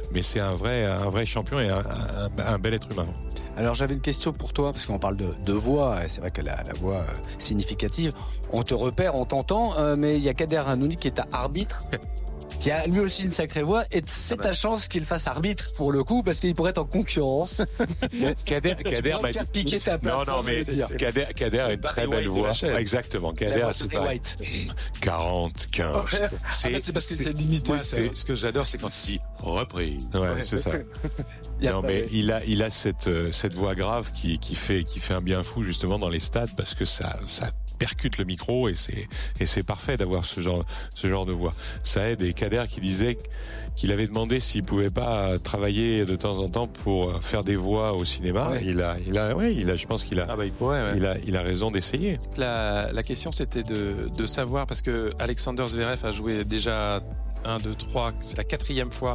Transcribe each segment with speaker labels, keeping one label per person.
Speaker 1: mais c'est un vrai champion et un bel être humain.
Speaker 2: Alors j'avais une question pour toi, parce qu'on parle de voix, et c'est vrai que la voix significative, on te repère, on t'entend, mais il y a Kader Hanouni qui est arbitre, qui a lui aussi une sacrée voix, et c'est ta chance qu'il fasse arbitre pour le coup, parce qu'il pourrait être en concurrence.
Speaker 1: Kader m'a
Speaker 2: faire piquer ta place.
Speaker 1: Non, mais Kader a une très belle voix. Exactement. Kader, c'est pareil. 40, 15.
Speaker 3: C'est parce que c'est limité. Ce que j'adore, c'est quand il dit reprise.
Speaker 1: Ouais, c'est ça. Non, mais il a cette voix grave qui fait un bien fou justement dans les stades, parce que ça percute le micro et c'est parfait d'avoir ce genre de voix. Ça aide. Et Kader qui disait qu'il avait demandé s'il pouvait pas travailler de temps en temps pour faire des voix au cinéma. Ouais. Je pense qu'il a,
Speaker 3: il pourrait, ouais.
Speaker 1: il a raison d'essayer.
Speaker 3: La question c'était de savoir, parce que Alexander Zverev a joué déjà 1, 2, 3, c'est la 4e fois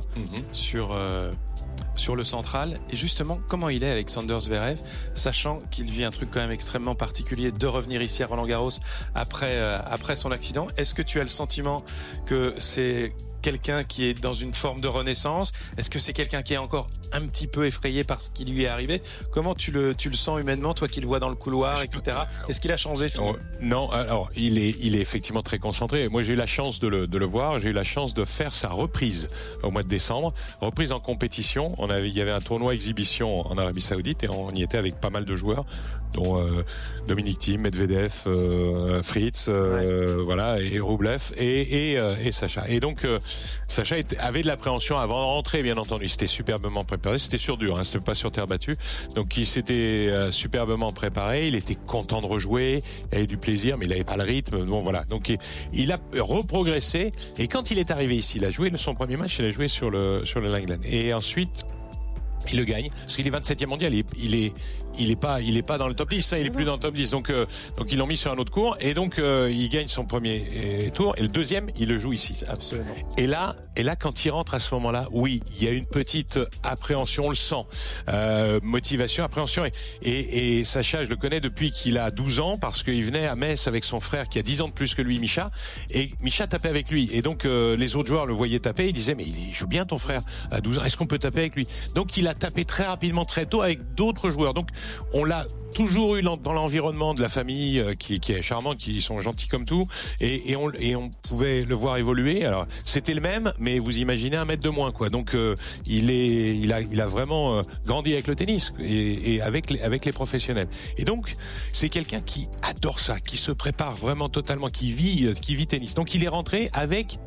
Speaker 3: sur le central. Et justement, comment il est Alexander Zverev, sachant qu'il vit un truc quand même extrêmement particulier de revenir ici à Roland-Garros après son accident. Est-ce que tu as le sentiment que c'est quelqu'un qui est dans une forme de renaissance? Est-ce que c'est quelqu'un qui est encore un petit peu effrayé par ce qui lui est arrivé? Comment tu le sens humainement, toi qui le vois dans le couloir, etc. Est-ce qu'il a changé finalement?
Speaker 1: Non, alors il est effectivement très concentré. Moi j'ai eu la chance de le voir, j'ai eu la chance de faire sa reprise au mois de décembre, reprise en compétition. Il y avait un tournoi exhibition en Arabie Saoudite et on y était avec pas mal de joueurs, dont Dominic Thiem, Medvedev, Fritz, voilà, et Rublev et Sacha. Et donc Sacha avait de l'appréhension avant de rentrer, bien entendu. C'était superbement préparé. C'était sur dur, c'était pas sur terre battue. Donc il s'était superbement préparé. Il était content de rejouer. Il avait du plaisir, mais il avait pas le rythme. Bon, voilà. Donc il a reprogressé. Et quand il est arrivé ici, il a joué son premier match. Il a joué sur le Langland. Et ensuite, il le gagne, parce qu'il est 27e mondial, il est pas dans le top 10, il est plus dans le top 10, donc ils l'ont mis sur un autre court, et donc il gagne son premier tour, et le deuxième, il le joue ici.
Speaker 3: Absolument.
Speaker 1: Et là, quand il rentre à ce moment-là, oui, il y a une petite appréhension, on le sent, motivation, appréhension, et Sacha, je le connais depuis qu'il a 12 ans, parce qu'il venait à Metz avec son frère qui a 10 ans de plus que lui, Misha, et Misha tapait avec lui, et donc les autres joueurs le voyaient taper, ils disaient, mais il joue bien ton frère à 12 ans, est-ce qu'on peut taper avec lui? Donc il a tapé très rapidement, très tôt, avec d'autres joueurs. Donc on l'a toujours eu dans l'environnement de la famille qui est charmante, qui sont gentils comme tout, et on pouvait le voir évoluer. Alors c'était le même, mais vous imaginez 1 mètre de moins, quoi. Donc il a vraiment grandi avec le tennis et avec les professionnels. Et donc c'est quelqu'un qui adore ça, qui se prépare vraiment totalement, qui vit tennis. Donc il est rentré avec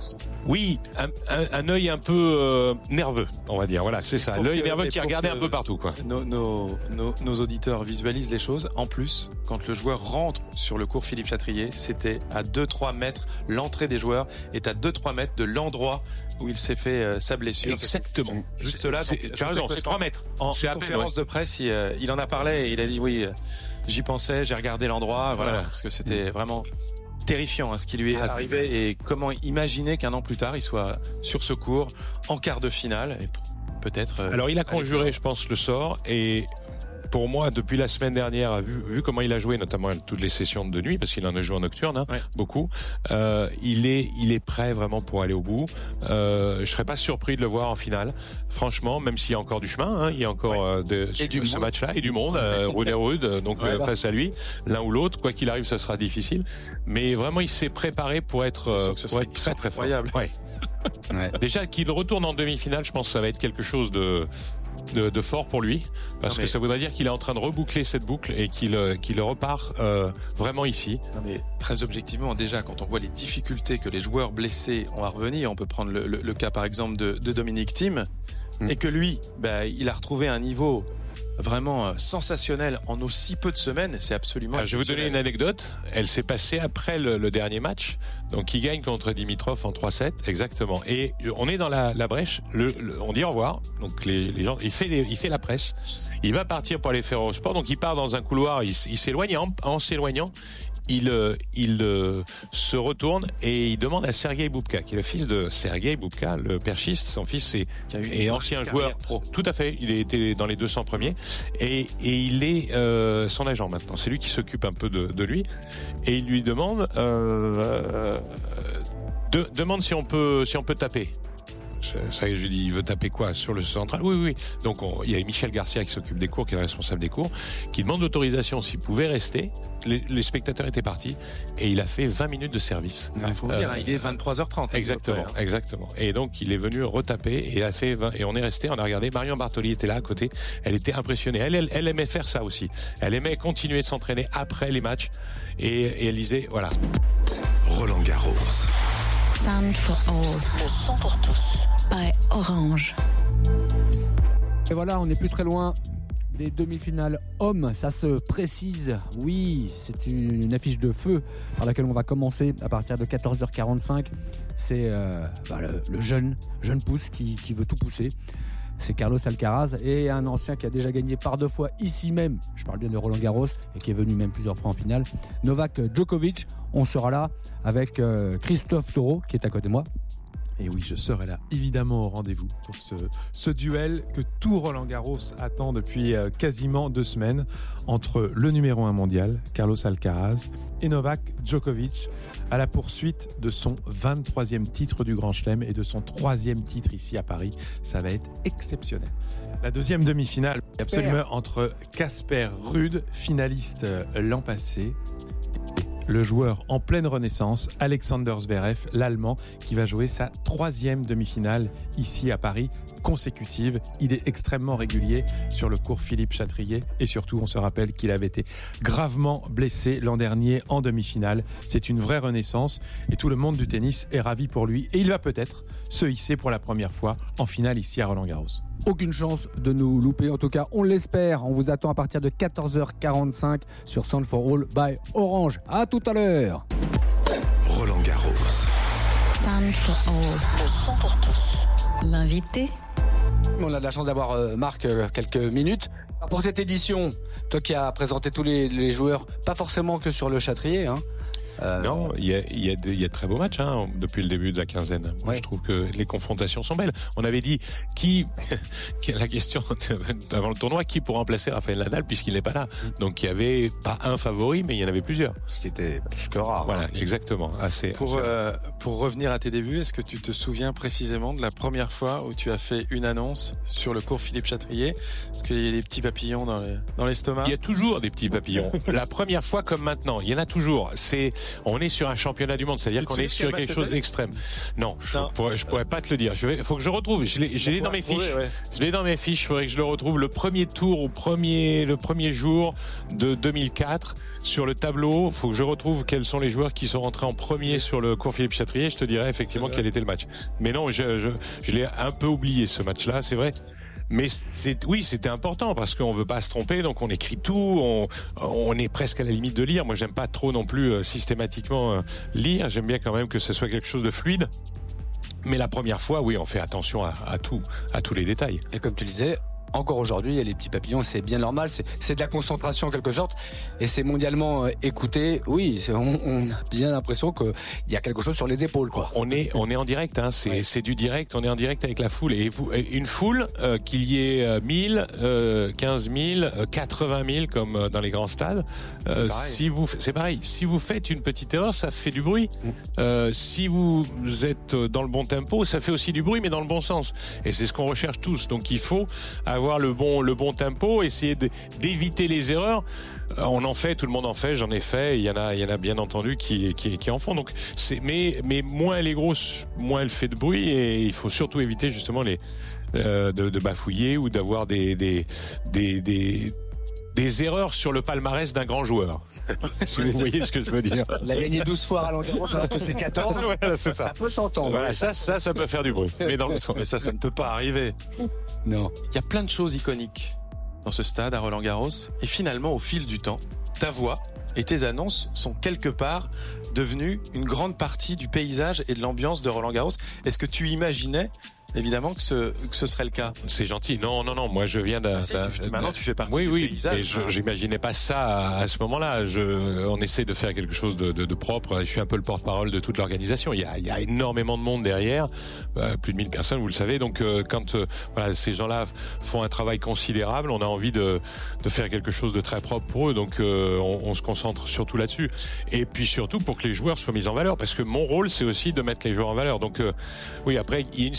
Speaker 1: un œil un peu nerveux, on va dire. Voilà, c'est ça. L'œil nerveux qui regardait un peu partout, quoi.
Speaker 3: Nos auditeurs visualisent les choses. En plus, quand le joueur rentre sur le court Philippe Chatrier, c'était à 2-3 mètres. L'entrée des joueurs est à 2-3 mètres de l'endroit où il s'est fait sa blessure.
Speaker 1: Exactement.
Speaker 3: Juste là.
Speaker 1: Tu as raison, c'est 3 mètres.
Speaker 3: En conférence de presse, il en a parlé et il a dit oui, j'y pensais, j'ai regardé l'endroit, voilà. Parce que c'était vraiment terrifiant ce qui lui est arrivé, et comment imaginer qu'un an plus tard il soit sur ce court en quart de finale et peut-être.
Speaker 1: Alors il a conjuré, je pense, le sort, et pour moi, depuis la semaine dernière, vu comment il a joué, notamment toutes les sessions de nuit, parce qu'il en a joué en nocturne, beaucoup, il est prêt vraiment pour aller au bout. Je serais pas surpris de le voir en finale, franchement, même s'il y a encore du chemin, il y a encore ce match-là, et du monde, rude et rude, donc face à lui, l'un ou l'autre, quoi qu'il arrive, ça sera difficile. Mais vraiment, il s'est préparé pour être très très fort. Ouais. Déjà qu'il retourne en demi-finale, je pense que ça va être quelque chose de fort pour lui, parce que ça voudrait dire qu'il est en train de reboucler cette boucle et qu'il repart vraiment ici.
Speaker 3: Non, mais très objectivement, déjà quand on voit les difficultés que les joueurs blessés ont à revenir, on peut prendre le cas par exemple de Dominic Thiem, et que lui, il a retrouvé un niveau vraiment sensationnel en aussi peu de semaines, c'est absolument.
Speaker 1: Je vais vous donner une anecdote. Elle s'est passée après le dernier match. Donc il gagne contre Dimitrov en 3-7, exactement. Et on est dans la brèche. On dit au revoir. Donc les gens, il fait la presse. Il va partir pour aller faire au sport. Donc il part dans un couloir. Il s'éloigne. En s'éloignant, il se retourne et il demande à Sergei Bubka, qui est le fils de Sergei Bubka, le perchiste. Son fils est ancien joueur pro. Tout à fait. Il était dans les 200 premiers et il est son agent maintenant. C'est lui qui s'occupe un peu de lui, et il lui demande demande si on peut taper. Ça, je lui dis, il veut taper quoi? Sur le central? Oui. Donc, il y a Michel Garcia qui s'occupe des cours, qui est le responsable des cours, qui demande l'autorisation s'il pouvait rester. Les spectateurs étaient partis et il a fait 20 minutes de service.
Speaker 3: Il faut dire, il est 23h30.
Speaker 1: Exactement. Et donc, il est venu retaper et il a fait 20, et on est resté, on a regardé. Marion Bartoli était là à côté. Elle était impressionnée. Elle aimait faire ça aussi. Elle aimait continuer de s'entraîner après les matchs et elle disait, voilà.
Speaker 4: Roland Garros.
Speaker 5: Sound for All.
Speaker 6: Le son pour tous.
Speaker 5: By Orange.
Speaker 7: Et voilà, on n'est plus très loin des demi-finales hommes, ça se précise. Oui, c'est une affiche de feu par laquelle on va commencer à partir de 14h45. C'est le jeune pousse qui veut tout pousser. C'est Carlos Alcaraz et un ancien qui a déjà gagné par 2 fois ici même, je parle bien de Roland Garros, et qui est venu même plusieurs fois en finale, Novak Djokovic. On sera là avec Christophe Taureau qui est à côté de moi.
Speaker 8: Et oui, je serai là, évidemment, au rendez-vous pour ce duel que tout Roland Garros attend depuis quasiment 2 semaines entre le numéro 1 mondial, Carlos Alcaraz, et Novak Djokovic, à la poursuite de son 23e titre du Grand Chelem et de son 3e titre ici à Paris. Ça va être exceptionnel. La deuxième demi-finale est absolument entre Casper Ruud, finaliste l'an passé, le joueur en pleine renaissance, Alexander Zverev, l'Allemand, qui va jouer sa 3e demi-finale ici à Paris, consécutive. Il est extrêmement régulier sur le court Philippe Chatrier et surtout, on se rappelle qu'il avait été gravement blessé l'an dernier en demi-finale. C'est une vraie renaissance et tout le monde du tennis est ravi pour lui et il va peut-être se hisser pour la première fois en finale ici à Roland-Garros.
Speaker 7: Aucune chance de nous louper, en tout cas on l'espère. On vous attend à partir de 14h45 sur Sound for All by Orange. À tout à l'heure.
Speaker 4: Roland Garros.
Speaker 5: Sound for All.
Speaker 6: Le son pour tous.
Speaker 5: L'invité.
Speaker 2: On a de la chance d'avoir Marc quelques minutes. Pour cette édition, toi qui as présenté tous les joueurs, pas forcément que sur le Châtrier, hein.
Speaker 1: Non, il y a de très beaux matchs depuis le début de la quinzaine. Moi, je trouve que les confrontations sont belles. On avait dit la question avant le tournoi, qui pour remplacer Rafael Nadal puisqu'il n'est pas là. Donc il y avait pas un favori, mais il y en avait plusieurs.
Speaker 2: Ce qui était plus que rare.
Speaker 1: Voilà, exactement.
Speaker 3: Pour revenir à tes débuts, est-ce que tu te souviens précisément de la première fois où tu as fait une annonce sur le cours Philippe Chatrier? Est-ce qu'il y a des petits papillons dans l'estomac?
Speaker 1: Il y a toujours des petits papillons. La première fois comme maintenant, il y en a toujours. On est sur un championnat du monde, c'est-à-dire qu'on est sur quelque chose d'extrême. Non, je pourrais pas te le dire. Faut que je retrouve. Je l'ai dans mes fiches. Ouais. Je l'ai dans mes fiches. Il faudrait que je le retrouve. Le premier tour le premier jour de 2004 sur le tableau. Faut que je retrouve quels sont les joueurs qui sont rentrés en premier sur le cours Philippe Chatrier. Je te dirai effectivement quel était le match. Mais non, je l'ai un peu oublié ce match-là. C'est vrai. Mais c'était important parce qu'on veut pas se tromper, donc on écrit tout, on est presque à la limite de lire. Moi, j'aime pas trop non plus systématiquement lire. J'aime bien quand même que ce soit quelque chose de fluide. Mais la première fois, oui, on fait attention à tous les détails.
Speaker 2: Et comme tu le disais, encore aujourd'hui, il y a les petits papillons, c'est bien normal, c'est de la concentration en quelque sorte, et c'est mondialement écouté. Oui, on a bien l'impression qu'il y a quelque chose sur les épaules, quoi.
Speaker 1: On est en direct, c'est du direct, on est en direct avec la foule, et une foule, qu'il y ait 1000, 15 000, 80 000 comme dans les grands stades, c'est pareil. Si vous faites une petite erreur, ça fait du bruit. Si vous êtes dans le bon tempo, ça fait aussi du bruit, mais dans le bon sens. Et c'est ce qu'on recherche tous. Donc il faut avoir le bon tempo, essayer d'éviter les erreurs. On en fait, tout le monde en fait, j'en ai fait. Il y en a bien entendu qui en font. Donc mais moins elle est grosse, moins elle fait de bruit, et il faut surtout éviter justement de bafouiller ou d'avoir des erreurs sur le palmarès d'un grand joueur. Si vous voyez ce que je veux dire.
Speaker 2: Il a gagné 12 fois à Roland Garros, alors que c'est 14.
Speaker 1: Voilà, ça
Speaker 2: peut s'entendre.
Speaker 1: Voilà, ça peut faire du bruit. Mais dans le sens.
Speaker 3: Mais ça ne peut pas arriver.
Speaker 2: Non.
Speaker 3: Il y a plein de choses iconiques dans ce stade à Roland Garros. Et finalement, au fil du temps, ta voix et tes annonces sont quelque part devenues une grande partie du paysage et de l'ambiance de Roland Garros. Est-ce que tu imaginais évidemment que ce serait le cas?
Speaker 1: C'est gentil. Non. Moi, je viens
Speaker 3: maintenant, tu fais partie du paysage.
Speaker 1: Mais j'imaginais pas ça à ce moment-là. On essaie de faire quelque chose de propre. Je suis un peu le porte-parole de toute l'organisation. Il y a énormément de monde derrière. Plus de 1000 personnes, vous le savez. Donc, quand ces gens-là font un travail considérable, on a envie de faire quelque chose de très propre pour eux. Donc, on se concentre surtout là-dessus. Et puis surtout pour que les joueurs soient mis en valeur. Parce que mon rôle, c'est aussi de mettre les joueurs en valeur. Donc, oui, après, il y a une signature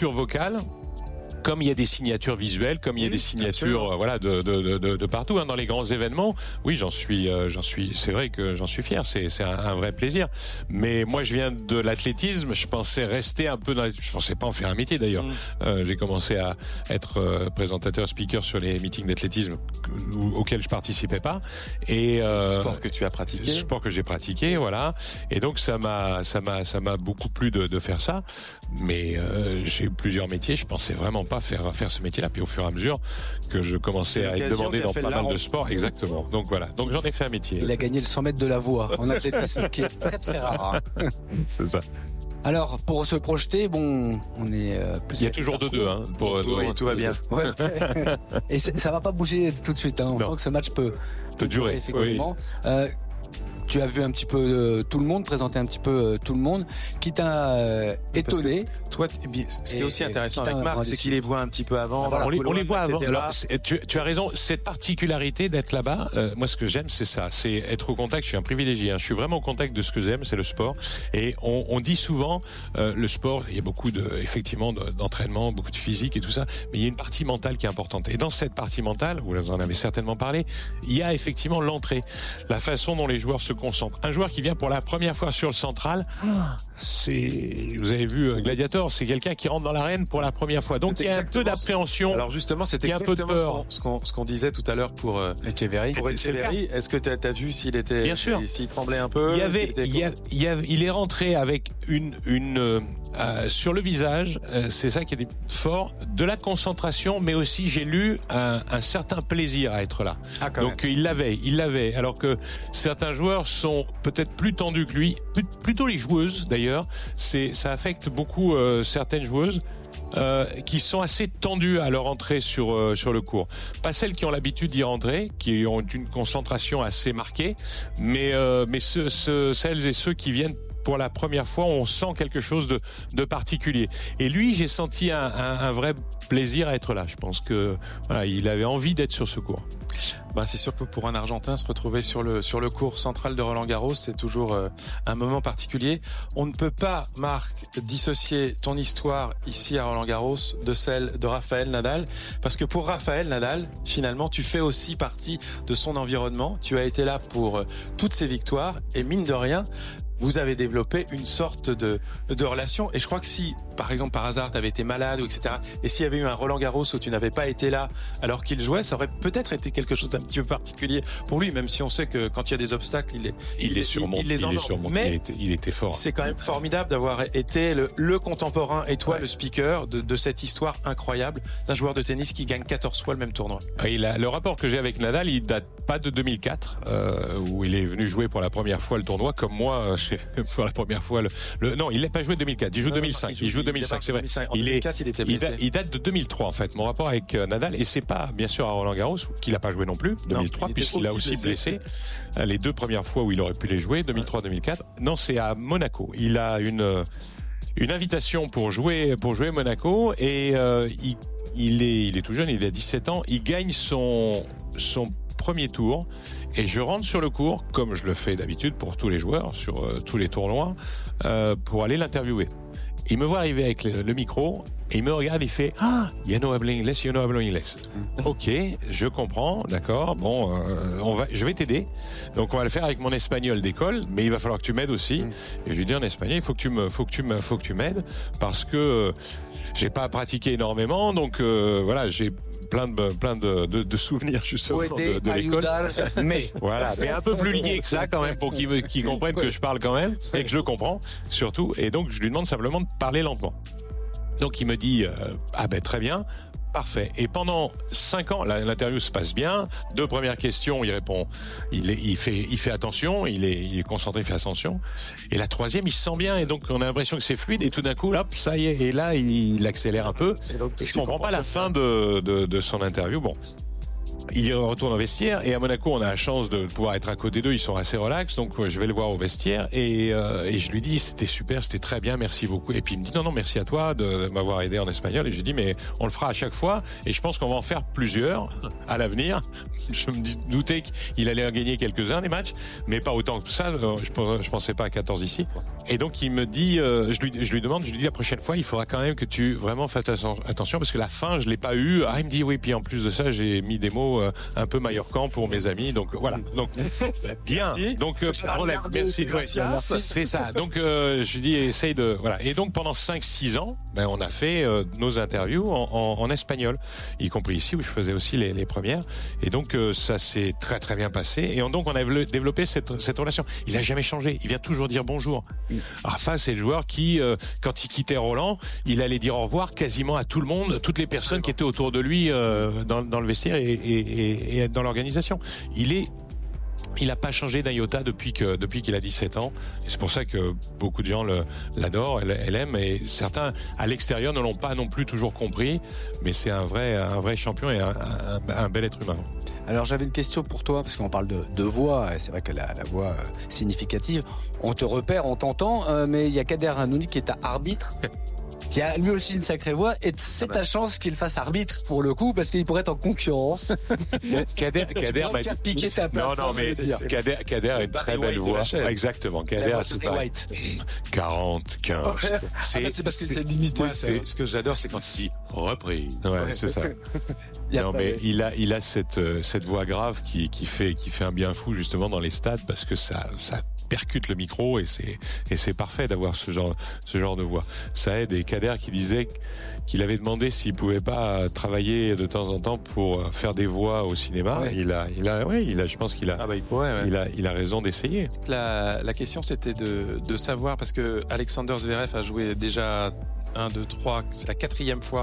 Speaker 1: signatures vocales, comme il y a des signatures visuelles, comme il y a des signatures, voilà, de partout, hein, dans les grands événements. Oui, j'en suis, c'est vrai que j'en suis fier. C'est un vrai plaisir. Mais moi, je viens de l'athlétisme. Je pensais rester un peu je pensais pas en faire un métier d'ailleurs. J'ai commencé à être présentateur, speaker sur les meetings d'athlétisme auxquels je participais pas. Et
Speaker 3: sport que tu as pratiqué.
Speaker 1: Sport que j'ai pratiqué, voilà. Et donc ça m'a beaucoup plu de faire ça. Mais j'ai eu plusieurs métiers. Je pensais vraiment pas faire ce métier-là. Puis au fur et à mesure que je commençais à être demandé dans pas mal de sports, exactement. Donc voilà. Donc j'en ai fait un métier.
Speaker 2: Il a gagné le 100 mètres de la voie en athlétisme, qui est très très rare.
Speaker 1: C'est ça.
Speaker 2: Alors, pour se projeter, bon, on est plus.
Speaker 1: Il y a toujours 2-2, hein.
Speaker 3: Tout va bien.
Speaker 2: Ouais. Et ça va pas bouger tout de suite. Hein. On voit que ce match peut
Speaker 1: durer.
Speaker 2: Effectivement. Oui. Tu as vu un petit peu tout le monde, présenter un petit peu tout le monde, qui t'a étonné.
Speaker 3: Toi, ce qui est aussi intéressant avec Marc, c'est qu'il les voit un petit peu avant.
Speaker 1: On les voit avant. Alors, tu as raison. Cette particularité d'être là-bas, moi, ce que j'aime, c'est ça. C'est être au contact. Je suis un privilégié. Hein. Je suis vraiment au contact de ce que j'aime, c'est le sport. Et on dit souvent, le sport, il y a beaucoup effectivement, d'entraînement, beaucoup de physique et tout ça. Mais il y a une partie mentale qui est importante. Et dans cette partie mentale, vous en avez certainement parlé, il y a effectivement l'entrée. La façon dont les joueurs se concentrent. Un joueur qui vient pour la première fois sur le central, vous avez vu Gladiator, c'est quelqu'un qui rentre dans l'arène pour la première fois. Donc il y a un peu d'appréhension.
Speaker 3: Alors justement, c'était exactement ce qu'on disait tout à l'heure pour
Speaker 2: Echeverry.
Speaker 3: Est-ce que tu as vu s'il tremblait un peu?
Speaker 1: Il est rentré avec sur le visage, c'est ça qui est fort, de la concentration, mais aussi j'ai lu un certain plaisir à être là. Donc il l'avait. Alors que certains joueurs sont peut-être plus tendus que lui, plutôt les joueuses d'ailleurs. Ça affecte beaucoup certaines joueuses. Qui sont assez tendues à leur entrée sur le court. Pas celles qui ont l'habitude d'y rentrer, qui ont une concentration assez marquée, mais celles et ceux qui viennent pour la première fois, on sent quelque chose de particulier. Et lui, j'ai senti un vrai plaisir à être là. Je pense que voilà, il avait envie d'être sur ce court.
Speaker 3: C'est sûr que pour un Argentin, se retrouver sur le court central de Roland-Garros, c'est toujours un moment particulier. On ne peut pas, Marc, dissocier ton histoire ici à Roland-Garros de celle de Rafael Nadal, parce que pour Rafael Nadal, finalement, tu fais aussi partie de son environnement. Tu as été là pour toutes ses victoires, et mine de rien, vous avez développé une sorte de relation. Et je crois que si, par exemple, par hasard, tu avais été malade, etc., et s'il y avait eu un Roland-Garros où tu n'avais pas été là alors qu'il jouait, ça aurait peut-être été quelque chose d'un petit peu particulier pour lui, même si on sait que quand il y a des obstacles, il les surmonte. Mais
Speaker 1: il était fort.
Speaker 3: C'est quand même formidable d'avoir été le contemporain et toi, le speaker de cette histoire incroyable d'un joueur de tennis qui gagne 14 fois le même tournoi.
Speaker 1: Le rapport que j'ai avec Nadal, il date pas de 2004, où il est venu jouer pour la première fois le tournoi, comme moi, pour la première fois non, il n'a pas joué 2004, il joue 2005. Il joue 2005, c'est vrai.
Speaker 3: En 2004, il était blessé.
Speaker 1: Il date de 2003 en fait. Mon rapport avec Nadal, et c'est pas bien sûr à Roland-Garros qu'il a pas joué non plus 2003, puisqu'il a aussi blessé les deux premières fois où il aurait pu les jouer, 2003-2004. Non, c'est à Monaco. Il a une invitation pour jouer Monaco, et il est tout jeune, il a 17 ans. Il gagne son premier tour, et je rentre sur le court, comme je le fais d'habitude pour tous les joueurs sur tous les tournois, pour aller l'interviewer. Il me voit arriver avec le micro, et il me regarde, il fait you know English. Ok, je comprends, d'accord. Bon, je vais t'aider. Donc on va le faire avec mon espagnol d'école, mais il va falloir que tu m'aides aussi. Et je lui dis en espagnol, il faut que tu m'aides, parce que j'ai pas pratiqué énormément, donc voilà, j'ai plein de souvenirs justement de l'école. Mais voilà, mais un peu plus lié que ça quand même, pour qu'ils comprennent que je parle quand même, et que je le comprends surtout. Et donc je lui demande simplement de parler lentement. Donc il me dit très bien, parfait. Et pendant 5 ans, l'interview se passe bien. 2 premières questions, il répond, il fait attention, il est concentré, il fait attention. Et la 3e, il se sent bien, et donc on a l'impression que c'est fluide, et tout d'un coup, hop, ça y est. Et là, il accélère un peu. Et je comprends pas la fin de son interview. Bon. il retourne au vestiaire et à Monaco on a la chance de pouvoir être à côté d'eux, ils sont assez relax, donc je vais le voir au vestiaire et je lui dis c'était super, c'était très bien, merci beaucoup. Et puis il me dit non merci à toi de m'avoir aidé en espagnol, et je lui dis mais on le fera à chaque fois et je pense qu'on va en faire plusieurs à l'avenir. Je me doutais qu'il allait en gagner quelques-uns des matchs, mais pas autant que ça, je pensais pas à 14 ici. Et donc il me dit, je lui demande, je lui dis la prochaine fois il faudra quand même que tu vraiment fasses attention parce que la fin je l'ai pas eu. Il me dit oui, puis en plus de ça j'ai mis des mots un peu mallorcan pour mes amis, donc voilà. Donc bien. Merci. Donc problème. Merci. C'est ça. Donc je lui dis essaye de voilà. Et donc pendant 5-6 ans, on a fait nos interviews en espagnol, y compris ici où je faisais aussi les premières. Et donc ça s'est très très bien passé. Et donc on a développé cette relation. Il a jamais changé. Il vient toujours dire bonjour. Rafa, c'est le joueur qui, quand il quittait Roland, il allait dire au revoir quasiment à tout le monde, toutes les personnes qui étaient autour de lui dans le vestiaire et dans l'organisation. Il a pas changé d'un iota depuis qu'il a 17 ans. Et c'est pour ça que beaucoup de gens l'adorent, l'aiment. Et certains, à l'extérieur, ne l'ont pas non plus toujours compris. Mais c'est un vrai champion et un bel être humain.
Speaker 2: Alors j'avais une question pour toi, parce qu'on parle de voix, et c'est vrai que la voix significative, on te repère, on t'entend, mais il y a Kader Hanouni qui est arbitre, qui a lui aussi une sacrée voix, et c'est ta chance qu'il fasse arbitre pour le coup, parce qu'il pourrait être en concurrence.
Speaker 1: Kader m'a dit
Speaker 2: piquer ta place.
Speaker 1: Non, mais Kader a une très belle voix. Exactement. Kader, c'est pareil. 40, 15.
Speaker 3: C'est parce que c'est limité. Ce que j'adore, c'est quand il dit reprise.
Speaker 1: Ouais, c'est ça. Non, mais il a cette voix grave qui fait un bien fou justement dans les stades, parce que ça percute le micro et c'est parfait d'avoir ce genre de voix. Ça aide. Et Kader qui disait qu'il avait demandé s'il pouvait pas travailler de temps en temps pour faire des voix au cinéma. Ouais. Je pense qu'il a,
Speaker 3: il pourrait, ouais.
Speaker 1: il a raison d'essayer.
Speaker 3: La question c'était de savoir, parce que Alexander Zverev a joué déjà 1, 2, 3, c'est la 4e fois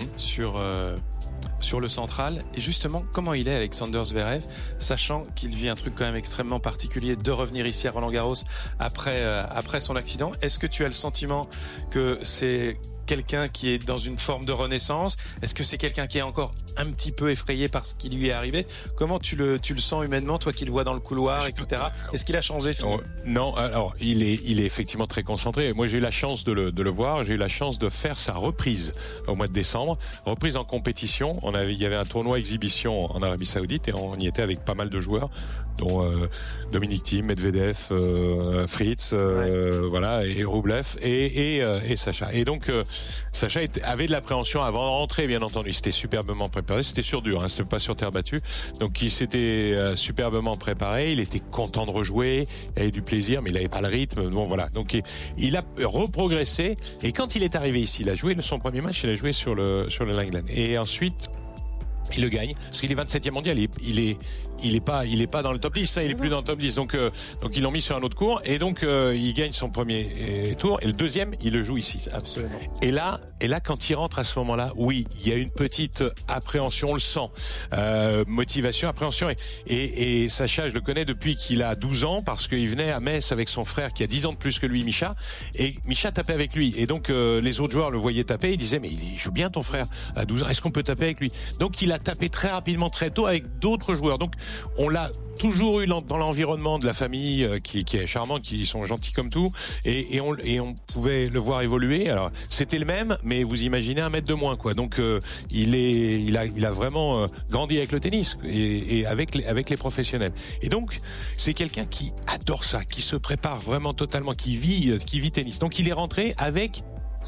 Speaker 3: sur le central. Et justement, comment il est Alexander Zverev, sachant qu'il vit un truc quand même extrêmement particulier de revenir ici à Roland-Garros après son accident. Est-ce que tu as le sentiment que c'est quelqu'un qui est dans une forme de renaissance? Est-ce que c'est quelqu'un qui est encore un petit peu effrayé par ce qui lui est arrivé? Comment tu le sens humainement, toi qui le vois dans le couloir, etc. Est-ce qu'il a changé finalement?
Speaker 1: Non, alors il est effectivement très concentré. Moi j'ai eu la chance de le voir, j'ai eu la chance de faire sa reprise au mois de décembre, reprise en compétition. Il y avait un tournoi exhibition en Arabie Saoudite et on y était avec pas mal de joueurs, dont Dominic Thiem, Medvedev, Fritz, voilà, et Rublev et Sacha. Et donc Sacha avait de l'appréhension avant de rentrer, bien entendu. C'était superbement préparé. C'était sur dur, hein, c'était pas sur terre battue. Donc il s'était superbement préparé. Il était content de rejouer. Il avait du plaisir, mais il avait pas le rythme. Bon, voilà. Donc il a reprogressé. Et quand il est arrivé ici, il a joué son premier match. Il a joué sur le Langland. Et ensuite, il le gagne parce qu'il est 27e mondial. Il est pas dans le top 10, ça, il est plus dans le top 10. Donc ils l'ont mis sur un autre cours et donc il gagne son premier tour et le deuxième, il le joue ici.
Speaker 3: Absolument.
Speaker 1: Et là quand il rentre à ce moment-là, oui, il y a une petite appréhension, on le sent. Motivation, appréhension et Sacha, je le connais depuis qu'il a 12 ans parce qu'il venait à Metz avec son frère qui a 10 ans de plus que lui, Misha, et Misha tapait avec lui et donc les autres joueurs le voyaient taper, ils disaient mais il joue bien ton frère à 12 ans, est-ce qu'on peut taper avec lui? Donc il a tapé très rapidement, très tôt avec d'autres joueurs. Donc on l'a toujours eu dans l'environnement de la famille qui est charmante, qui sont gentils comme tout, et on pouvait le voir évoluer. Alors c'était le même, mais vous imaginez 1 mètre de moins, quoi. Donc il a vraiment grandi avec le tennis et avec les professionnels. Et donc c'est quelqu'un qui adore ça, qui se prépare vraiment totalement, qui vit tennis. Donc il est rentré avec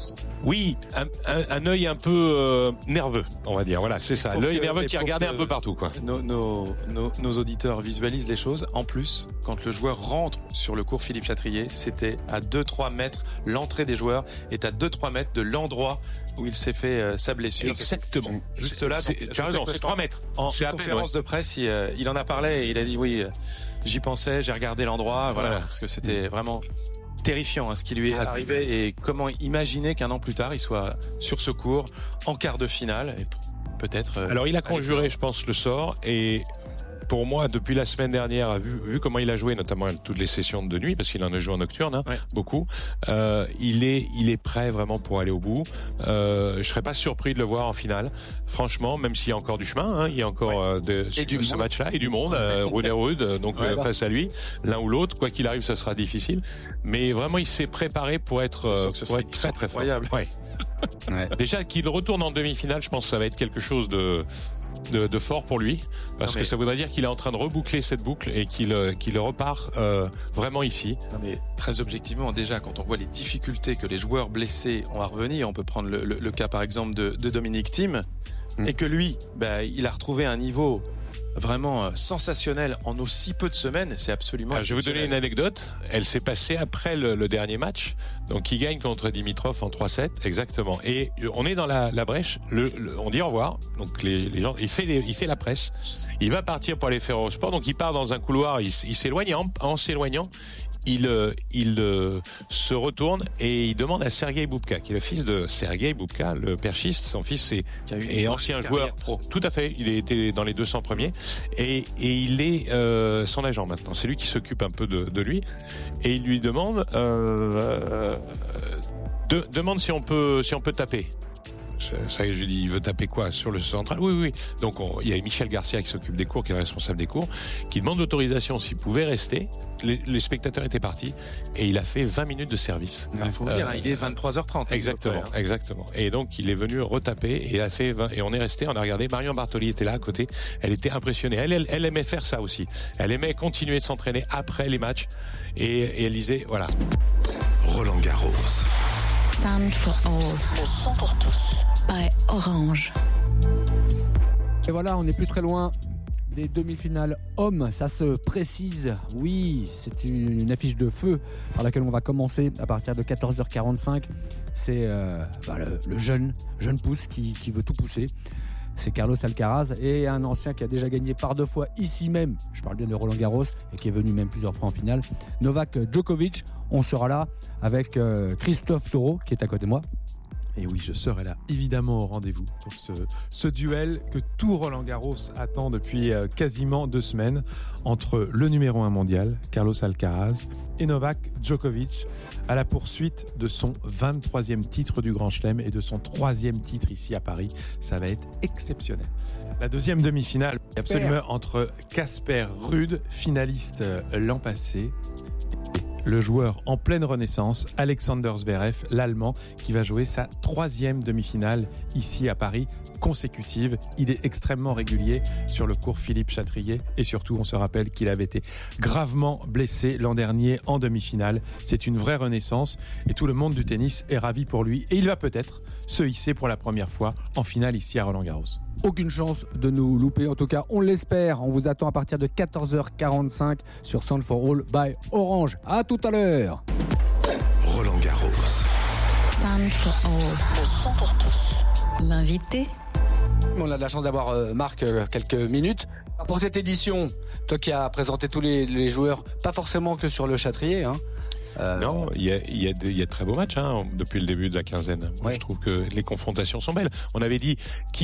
Speaker 1: un œil un peu nerveux, on va dire. Voilà, c'est ça. L'œil nerveux qui regardait un peu partout, quoi.
Speaker 3: Nos auditeurs visualisent les choses. En plus, quand le joueur rentre sur le court Philippe Chatrier, c'était à 2-3 mètres. L'entrée des joueurs est à 2-3 mètres de l'endroit où il s'est fait sa blessure.
Speaker 1: Exactement.
Speaker 3: Juste là.
Speaker 1: Tu as raison, c'est 3 mètres.
Speaker 3: En conférence de presse, il en a parlé et il a dit oui, j'y pensais, j'ai regardé l'endroit, voilà. Parce que c'était vraiment terrifiant, ce qui lui est arrivé, et comment imaginer qu'un an plus tard il soit sur ce court en quart de finale et peut-être.
Speaker 1: Alors il a conjuré, je pense, le sort, et pour moi, depuis la semaine dernière, vu comment il a joué, notamment toutes les sessions de nuit, parce qu'il en a joué en nocturne, hein, beaucoup, il est prêt vraiment pour aller au bout. Je serais pas surpris de le voir en finale. Franchement, même s'il y a encore du chemin, hein, il y a encore ce match-là et du monde, Ruud et Ruud, donc face à lui, l'un ou l'autre, quoi qu'il arrive, ça sera difficile. Mais vraiment, il s'est préparé pour être très très fort. Ouais. Déjà qu'il retourne en demi-finale, je pense que ça va être quelque chose de fort pour lui, parce que ça voudrait dire qu'il est en train de reboucler cette boucle et qu'il repart vraiment ici.
Speaker 3: Non mais très objectivement, déjà quand on voit les difficultés que les joueurs blessés ont à revenir, on peut prendre le cas par exemple de Dominic Thiem, et que lui, il a retrouvé un niveau vraiment sensationnel en aussi peu de semaines, c'est absolument...
Speaker 1: Je vais vous donner une anecdote, elle s'est passée après le dernier match, donc il gagne contre Dimitrov en 3-7, exactement, et on est dans la brèche, on dit au revoir, donc les gens, il fait la presse, il va partir pour aller faire Eurosport, donc il part dans un couloir, il s'éloigne, en s'éloignant, il se retourne et il demande à Sergei Bubka, qui est le fils de Sergei Bubka, le perchiste. Son fils est ancien joueur pro. Tout à fait. Il a été dans les 200 premiers et il est son agent maintenant. C'est lui qui s'occupe un peu de lui et il lui demande demande si on peut taper. Ça, je lui dis, il veut taper quoi? Sur le central? Oui. Donc, il y a Michel Garcia qui s'occupe des cours, qui est responsable des cours, qui demande l'autorisation s'il pouvait rester. Les spectateurs étaient partis et il a fait 20 minutes de service.
Speaker 3: Il faut dire, il est 23h30.
Speaker 1: Exactement. Et donc, il est venu retaper et il a fait 20, et on est resté, on a regardé. Marion Bartoli était là à côté. Elle était impressionnée. Elle aimait faire ça aussi. Elle aimait continuer de s'entraîner après les matchs et elle disait, voilà.
Speaker 4: Roland Garros.
Speaker 5: Sound for all.
Speaker 6: Le son pour tous.
Speaker 5: By Orange.
Speaker 7: Et voilà, on n'est plus très loin des demi-finales hommes, ça se précise. Oui, c'est une affiche de feu par laquelle on va commencer à partir de 14h45. C'est le jeune pousse qui veut tout pousser. C'est Carlos Alcaraz et un ancien qui a déjà gagné par 2 fois ici même, je parle bien de Roland Garros, et qui est venu même plusieurs fois en finale, Novak Djokovic. On sera là avec Christophe Taureau qui est à côté de moi.
Speaker 8: Et oui, je serai là, évidemment, au rendez-vous pour ce duel que tout Roland Garros attend depuis quasiment 2 semaines entre le numéro 1 mondial, Carlos Alcaraz, et Novak Djokovic, à la poursuite de son 23e titre du Grand Chelem et de son 3e titre ici à Paris. Ça va être exceptionnel. La deuxième demi-finale, absolument entre Casper Ruud, finaliste l'an passé, le joueur en pleine renaissance, Alexander Zverev, l'Allemand, qui va jouer sa 3e demi-finale ici à Paris, consécutive. Il est extrêmement régulier sur le court Philippe Chatrier et surtout, on se rappelle qu'il avait été gravement blessé l'an dernier en demi-finale. C'est une vraie renaissance et tout le monde du tennis est ravi pour lui et il va peut-être se hisser pour la première fois en finale ici à Roland-Garros.
Speaker 7: Aucune chance de nous louper, en tout cas on l'espère. On vous attend à partir de 14h45 sur Sound for All by Orange. À tout à l'heure.
Speaker 4: Roland Garros.
Speaker 5: Sound for all.
Speaker 6: Le son pour tous.
Speaker 5: L'invité.
Speaker 7: On a de la chance d'avoir Marc quelques minutes. Pour cette édition, toi qui as présenté tous les joueurs, pas forcément que sur le Châtrier, hein.
Speaker 1: Non, il y a de très beaux matchs depuis le début de la quinzaine. Moi, je trouve que les confrontations sont belles. On avait dit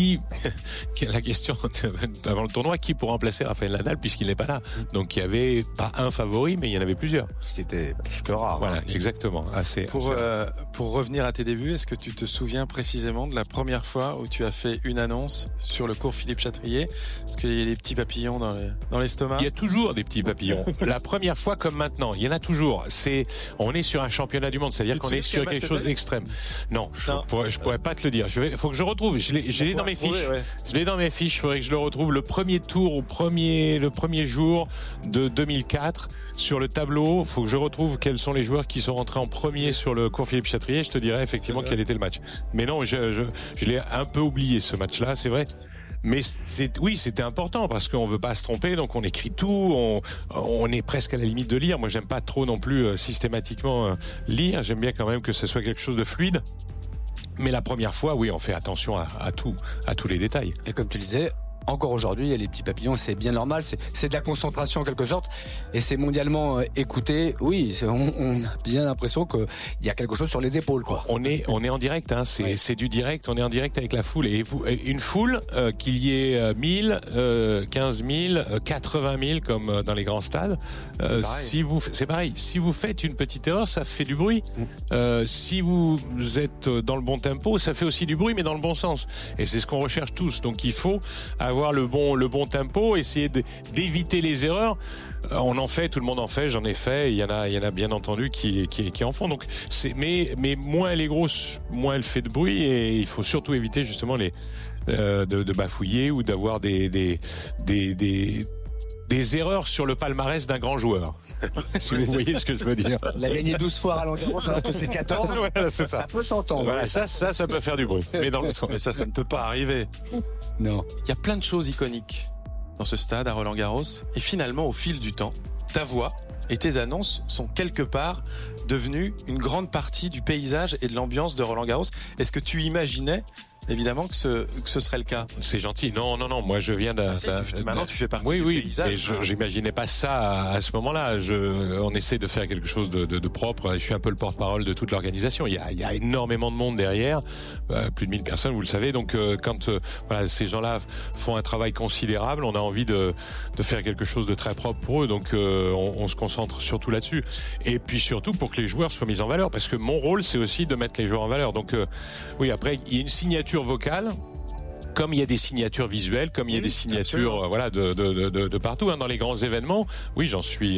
Speaker 1: la question avant le tournoi, qui pour remplacer Rafael Nadal puisqu'il n'est pas là. Donc il y avait pas un favori, mais il y en avait plusieurs.
Speaker 2: Ce qui était plus que rare.
Speaker 1: Voilà, exactement.
Speaker 3: Pour revenir à tes débuts, est-ce que tu te souviens précisément de la première fois où tu as fait une annonce sur le cours Philippe Chatrier? Est-ce qu'il y a des petits papillons dans l'estomac?
Speaker 1: Il y a toujours des petits papillons. La première fois comme maintenant, il y en a toujours. On est sur un championnat du monde, c'est-à-dire qu'on est sur quelque chose d'extrême. Non, je pourrais pas te le dire. Faut que je retrouve. Je l'ai dans mes fiches. Ouais. Je l'ai dans mes fiches. Il faudrait que je le retrouve. Le premier tour le premier jour de 2004 sur le tableau. Faut que je retrouve quels sont les joueurs qui sont rentrés en premier sur le cours Philippe Chatrier. Je te dirai effectivement quel était le match. Mais non, je l'ai un peu oublié ce match-là. C'est vrai. Mais c'était important parce qu'on veut pas se tromper, donc on écrit tout, on est presque à la limite de lire. Moi, j'aime pas trop non plus systématiquement lire. J'aime bien quand même que ce soit quelque chose de fluide. Mais la première fois, oui, on fait attention à tous les détails.
Speaker 2: Et comme tu disais, encore aujourd'hui, il y a les petits papillons, c'est bien normal, c'est de la concentration en quelque sorte, et c'est mondialement écouté. Oui, on a bien l'impression qu'il y a quelque chose sur les épaules, quoi.
Speaker 1: On est en direct, hein, c'est du direct, on est en direct avec la foule. Et une foule, qu'il y ait 1000, 15 000, 80 000 comme dans les grands stades, c'est pareil. Si vous faites une petite erreur, ça fait du bruit. Si vous êtes dans le bon tempo, ça fait aussi du bruit, mais dans le bon sens. Et c'est ce qu'on recherche tous. Donc il faut avoir le bon tempo, essayer d'éviter les erreurs. On en fait, tout le monde en fait, j'en ai fait. Il y en a bien entendu qui en font. Donc mais moins elle est grosse, moins elle fait de bruit, et il faut surtout éviter justement de bafouiller ou d'avoir des erreurs sur le palmarès d'un grand joueur. Si vous voyez ce que je veux dire.
Speaker 2: Il a gagné 12 fois à Roland-Garros, alors que c'est 14.
Speaker 1: Voilà, c'est
Speaker 2: ça peut s'entendre.
Speaker 1: Voilà, ça peut faire du bruit. Mais dans le sens.
Speaker 3: Mais ça ne peut pas arriver.
Speaker 2: Non.
Speaker 3: Il y a plein de choses iconiques dans ce stade à Roland-Garros. Et finalement, au fil du temps, ta voix et tes annonces sont quelque part devenues une grande partie du paysage et de l'ambiance de Roland-Garros. Est-ce que tu imaginais évidemment que ce serait le cas?
Speaker 1: C'est gentil. Non. Moi, je viens d'un.
Speaker 3: Maintenant, tu fais partie du paysage.
Speaker 1: Et j'imaginais pas ça à ce moment-là. On essaie de faire quelque chose de propre. Je suis un peu le porte-parole de toute l'organisation. Il y a énormément de monde derrière, plus de 1000 personnes, vous le savez. Donc, quand ces gens-là font un travail considérable, on a envie de faire quelque chose de très propre pour eux. Donc, on se concentre surtout là-dessus. Et puis surtout pour que les joueurs soient mis en valeur, parce que mon rôle, c'est aussi de mettre les joueurs en valeur. Donc, oui, après, il y a une signature vocale, comme il y a des signatures visuelles, comme il y a des signatures de partout, hein, dans les grands événements. Oui,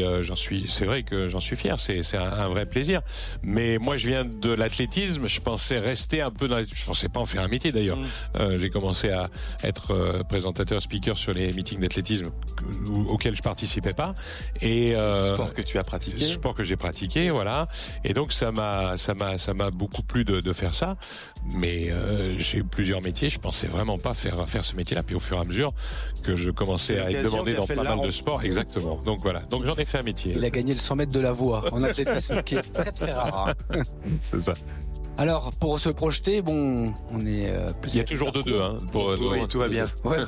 Speaker 1: c'est vrai que j'en suis fier, c'est un vrai plaisir. Mais moi, je viens de l'athlétisme, je pensais rester un peu je pensais pas en faire un métier d'ailleurs. J'ai commencé à être présentateur, speaker sur les meetings d'athlétisme auxquels je participais pas, et
Speaker 3: sport que tu as pratiqué,
Speaker 1: sport que j'ai pratiqué, voilà. Et donc ça m'a beaucoup plu de faire ça. Mais j'ai eu plusieurs métiers, je pensais vraiment pas faire ce métier-là. Puis au fur et à mesure que je commençais à être demandé dans pas mal de sports, exactement. Donc voilà. Donc j'en ai fait un métier.
Speaker 2: Il a gagné le 100 mètres de la voie en athlétisme, qui est très très rare.
Speaker 1: C'est ça.
Speaker 2: Alors, pour se projeter, bon, on est plus.
Speaker 1: Il y a toujours 2-2, hein.
Speaker 3: Tout va bien.
Speaker 2: Ouais.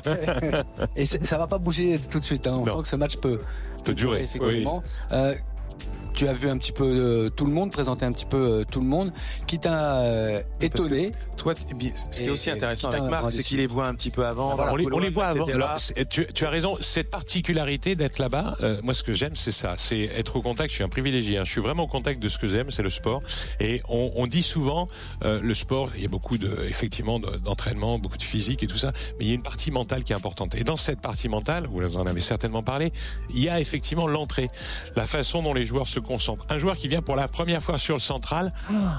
Speaker 2: Et ça va pas bouger tout de suite, hein. On voit que ce match peut
Speaker 1: durer,
Speaker 2: effectivement. Oui. Tu as vu un petit peu tout le monde, présenté un petit peu tout le monde, qui t'a étonné.
Speaker 3: Toi, ce qui est aussi intéressant avec Marc, c'est qu'il les voit un petit peu avant.
Speaker 1: Voilà, on les voit avant. Alors, tu as raison, cette particularité d'être là-bas, moi ce que j'aime, c'est ça, c'est être au contact. Je suis un privilégié, hein. Je suis vraiment au contact de ce que j'aime, c'est le sport. Et on dit souvent, le sport, il y a beaucoup effectivement d'entraînement, beaucoup de physique et tout ça, mais il y a une partie mentale qui est importante. Et dans cette partie mentale, vous en avez certainement parlé, il y a effectivement l'entrée, la façon dont les joueurs se concentrent. Un joueur qui vient pour la première fois sur le central,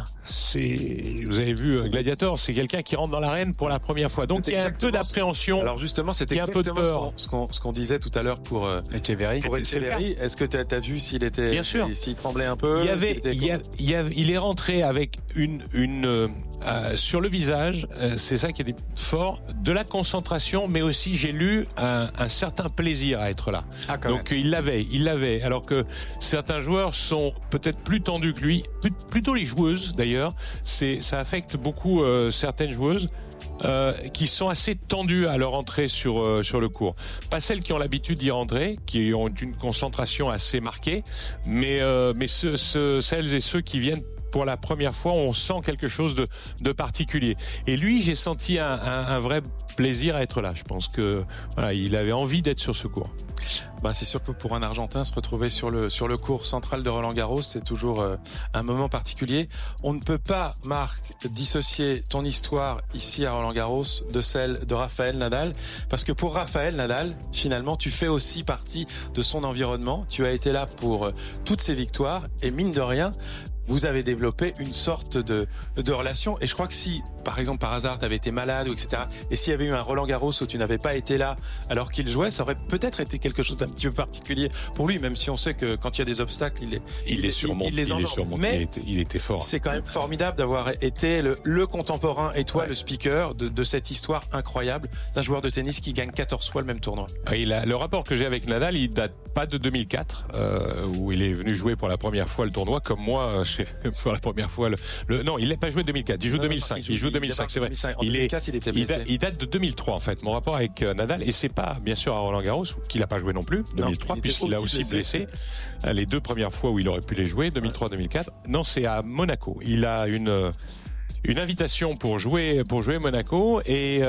Speaker 1: vous avez vu Gladiator, c'est quelqu'un qui rentre dans l'arène pour la première fois. Donc il y a un peu d'appréhension.
Speaker 3: Alors justement, c'était exactement ce qu'on disait tout à l'heure pour
Speaker 2: Echeverry.
Speaker 3: Est-ce que tu as vu s'il était,
Speaker 1: bien sûr,
Speaker 3: s'il tremblait un peu?
Speaker 1: Il est rentré avec sur le visage, c'est ça qui est fort, de la concentration, mais aussi j'ai lu un certain plaisir à être là. Donc il l'avait. Alors que certains joueurs sont peut-être plus tendus que lui, plutôt les joueuses d'ailleurs. Ça affecte beaucoup certaines joueuses. Qui sont assez tendues à leur entrée sur le court. Pas celles qui ont l'habitude d'y rentrer, qui ont une concentration assez marquée, mais celles et ceux qui viennent pour la première fois, on sent quelque chose de particulier. Et lui, j'ai senti un vrai plaisir à être là. Je pense que il avait envie d'être sur ce court.
Speaker 3: C'est sûr que pour un Argentin, se retrouver sur le court central de Roland-Garros, c'est toujours un moment particulier. On ne peut pas, Marc, dissocier ton histoire ici à Roland-Garros de celle de Rafael Nadal, parce que pour Rafael Nadal, finalement, tu fais aussi partie de son environnement. Tu as été là pour toutes ses victoires, et mine de rien, vous avez développé une sorte de relation. Et je crois que si, par exemple, par hasard, tu avais été malade, ou etc., et s'il y avait eu un Roland-Garros où tu n'avais pas été là alors qu'il jouait, ça aurait peut-être été quelque chose d'un petit peu particulier pour lui, même si on sait que quand il y a des obstacles, il les surmonte. Mais
Speaker 1: il était fort.
Speaker 3: C'est quand même formidable d'avoir été le contemporain et toi, le speaker de cette histoire incroyable d'un joueur de tennis qui gagne 14 fois le même tournoi.
Speaker 1: Le rapport que j'ai avec Nadal, il date pas de 2004, où il est venu jouer pour la première fois le tournoi, comme moi, pour la première fois non, il n'a pas joué 2004, il joue 2005. Il joue 2005, c'est vrai.
Speaker 3: En 2004, il était blessé.
Speaker 1: Il date de 2003 en fait. Mon rapport avec Nadal, et c'est pas bien sûr à Roland-Garros qu'il a pas joué non plus 2003, puisqu'il a aussi blessé les deux premières fois où il aurait pu les jouer, 2003-2004. Non, c'est à Monaco. Il a une invitation pour jouer Monaco, et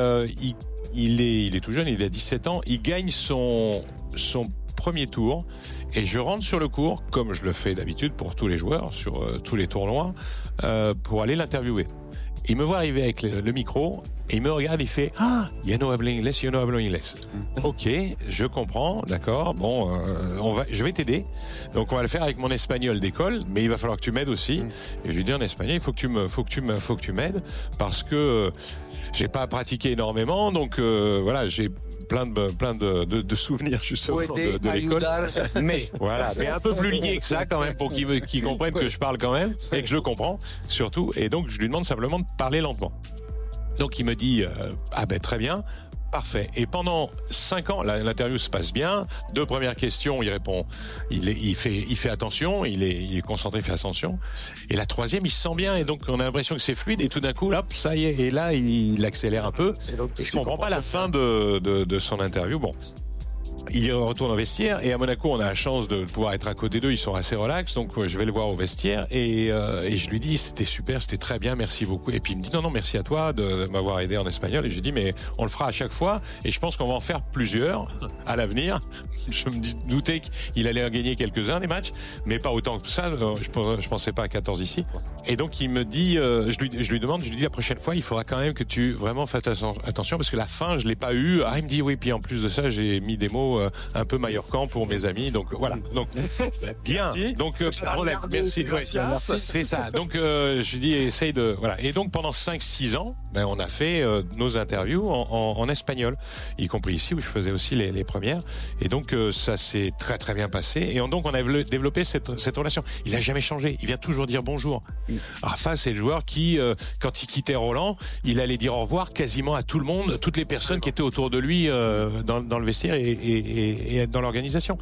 Speaker 1: il est tout jeune, il a 17 ans, il gagne son premier tour, et je rentre sur le court comme je le fais d'habitude pour tous les joueurs sur tous les tournois, pour aller l'interviewer. Il me voit arriver avec le micro, et il me regarde, il fait you know English. Ok, je comprends, d'accord. Bon, je vais t'aider. Donc on va le faire avec mon espagnol d'école, mais il va falloir que tu m'aides aussi. Et je lui dis en espagnol, il faut que tu m'aides, parce que j'ai pas pratiqué énormément, donc voilà, j'ai plein de souvenirs justement de l'école. Mais voilà, mais un peu plus lié que ça quand même, pour qu'ils comprennent que je parle quand même et que je le comprends surtout. Et donc je lui demande simplement de parler lentement. Donc il me dit très bien. Parfait. Et pendant 5 ans, l'interview se passe bien. 2 premières questions, il répond, il fait attention, il est concentré, il fait attention. Et la 3e, il se sent bien, et donc on a l'impression que c'est fluide, et tout d'un coup, hop, ça y est. Et là, il accélère un peu. Et je comprends pas la fin de son interview. Bon. Il retourne au vestiaire, et à Monaco on a la chance de pouvoir être à côté d'eux, ils sont assez relax, donc je vais le voir au vestiaire, et je lui dis c'était super, c'était très bien, merci beaucoup. Et puis il me dit non merci à toi de m'avoir aidé en espagnol, et je lui dis mais on le fera à chaque fois, et je pense qu'on va en faire plusieurs à l'avenir. Je me doutais qu'il allait en gagner quelques-uns des matchs, mais pas autant que ça, je pensais pas à 14 ici. Et donc il me dit, je lui demande, je lui dis la prochaine fois il faudra quand même que tu vraiment fasses attention, parce que la fin je l'ai pas eu. Il me dit oui, puis en plus de ça j'ai mis des mots un peu Mallorcan pour mes amis, donc voilà. Donc bien. Merci. Donc problème. Merci. C'est ça. Donc je lui dis essaye de voilà. Et donc pendant 5-6 ans, on a fait nos interviews en espagnol, y compris ici où je faisais aussi les premières. Et donc ça s'est très très bien passé. Et donc on a développé cette relation. Il a jamais changé. Il vient toujours dire bonjour. Rafa, c'est le joueur qui, quand il quittait Roland, il allait dire au revoir quasiment à tout le monde, toutes les personnes qui étaient autour de lui dans le vestiaire et dans l'organisation.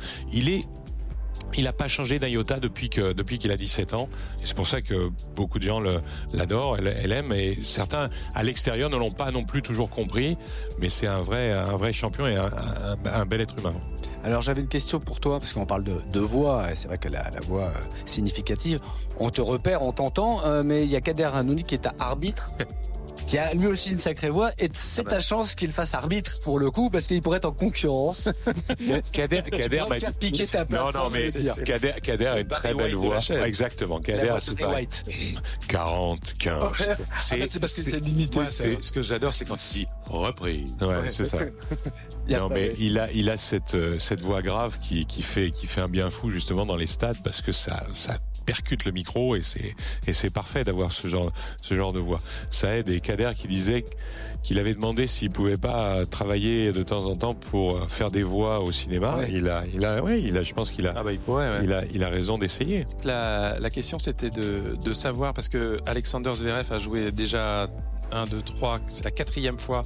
Speaker 1: Il a pas changé d'un iota depuis qu'il a 17 ans. Et c'est pour ça que beaucoup de gens l'adorent, l'aiment, et certains à l'extérieur ne l'ont pas non plus toujours compris. Mais c'est un vrai champion et un bel être humain.
Speaker 2: Alors j'avais une question pour toi, parce qu'on parle de voix, et c'est vrai que la voix significative, on te repère, on t'entend, mais il y a Kader Hanouni qui est arbitre, qui a lui aussi une sacrée voix, et c'est ta chance qu'il fasse arbitre pour le coup, parce qu'il pourrait être en concurrence.
Speaker 1: Kader m'a
Speaker 2: faire piquer ta place.
Speaker 1: Non, mais Kader a une très belle voix. Exactement. Kader, c'est pareil. 40, 15.
Speaker 3: C'est parce que c'est limité. Ce que j'adore, c'est quand il dit reprise.
Speaker 1: Ouais, c'est ça. Non, mais il a cette voix grave qui fait un bien fou justement dans les stades, parce que ça percute le micro, et c'est parfait d'avoir ce genre de voix. Ça aide. Et Kader qui disait qu'il avait demandé s'il pouvait pas travailler de temps en temps pour faire des voix au cinéma. Ouais. Je pense qu'il a. Il pourrait. Ouais. Il a raison d'essayer.
Speaker 3: La question c'était de savoir, parce que Alexander Zverev a joué déjà 1, 2, 3, c'est la 4e fois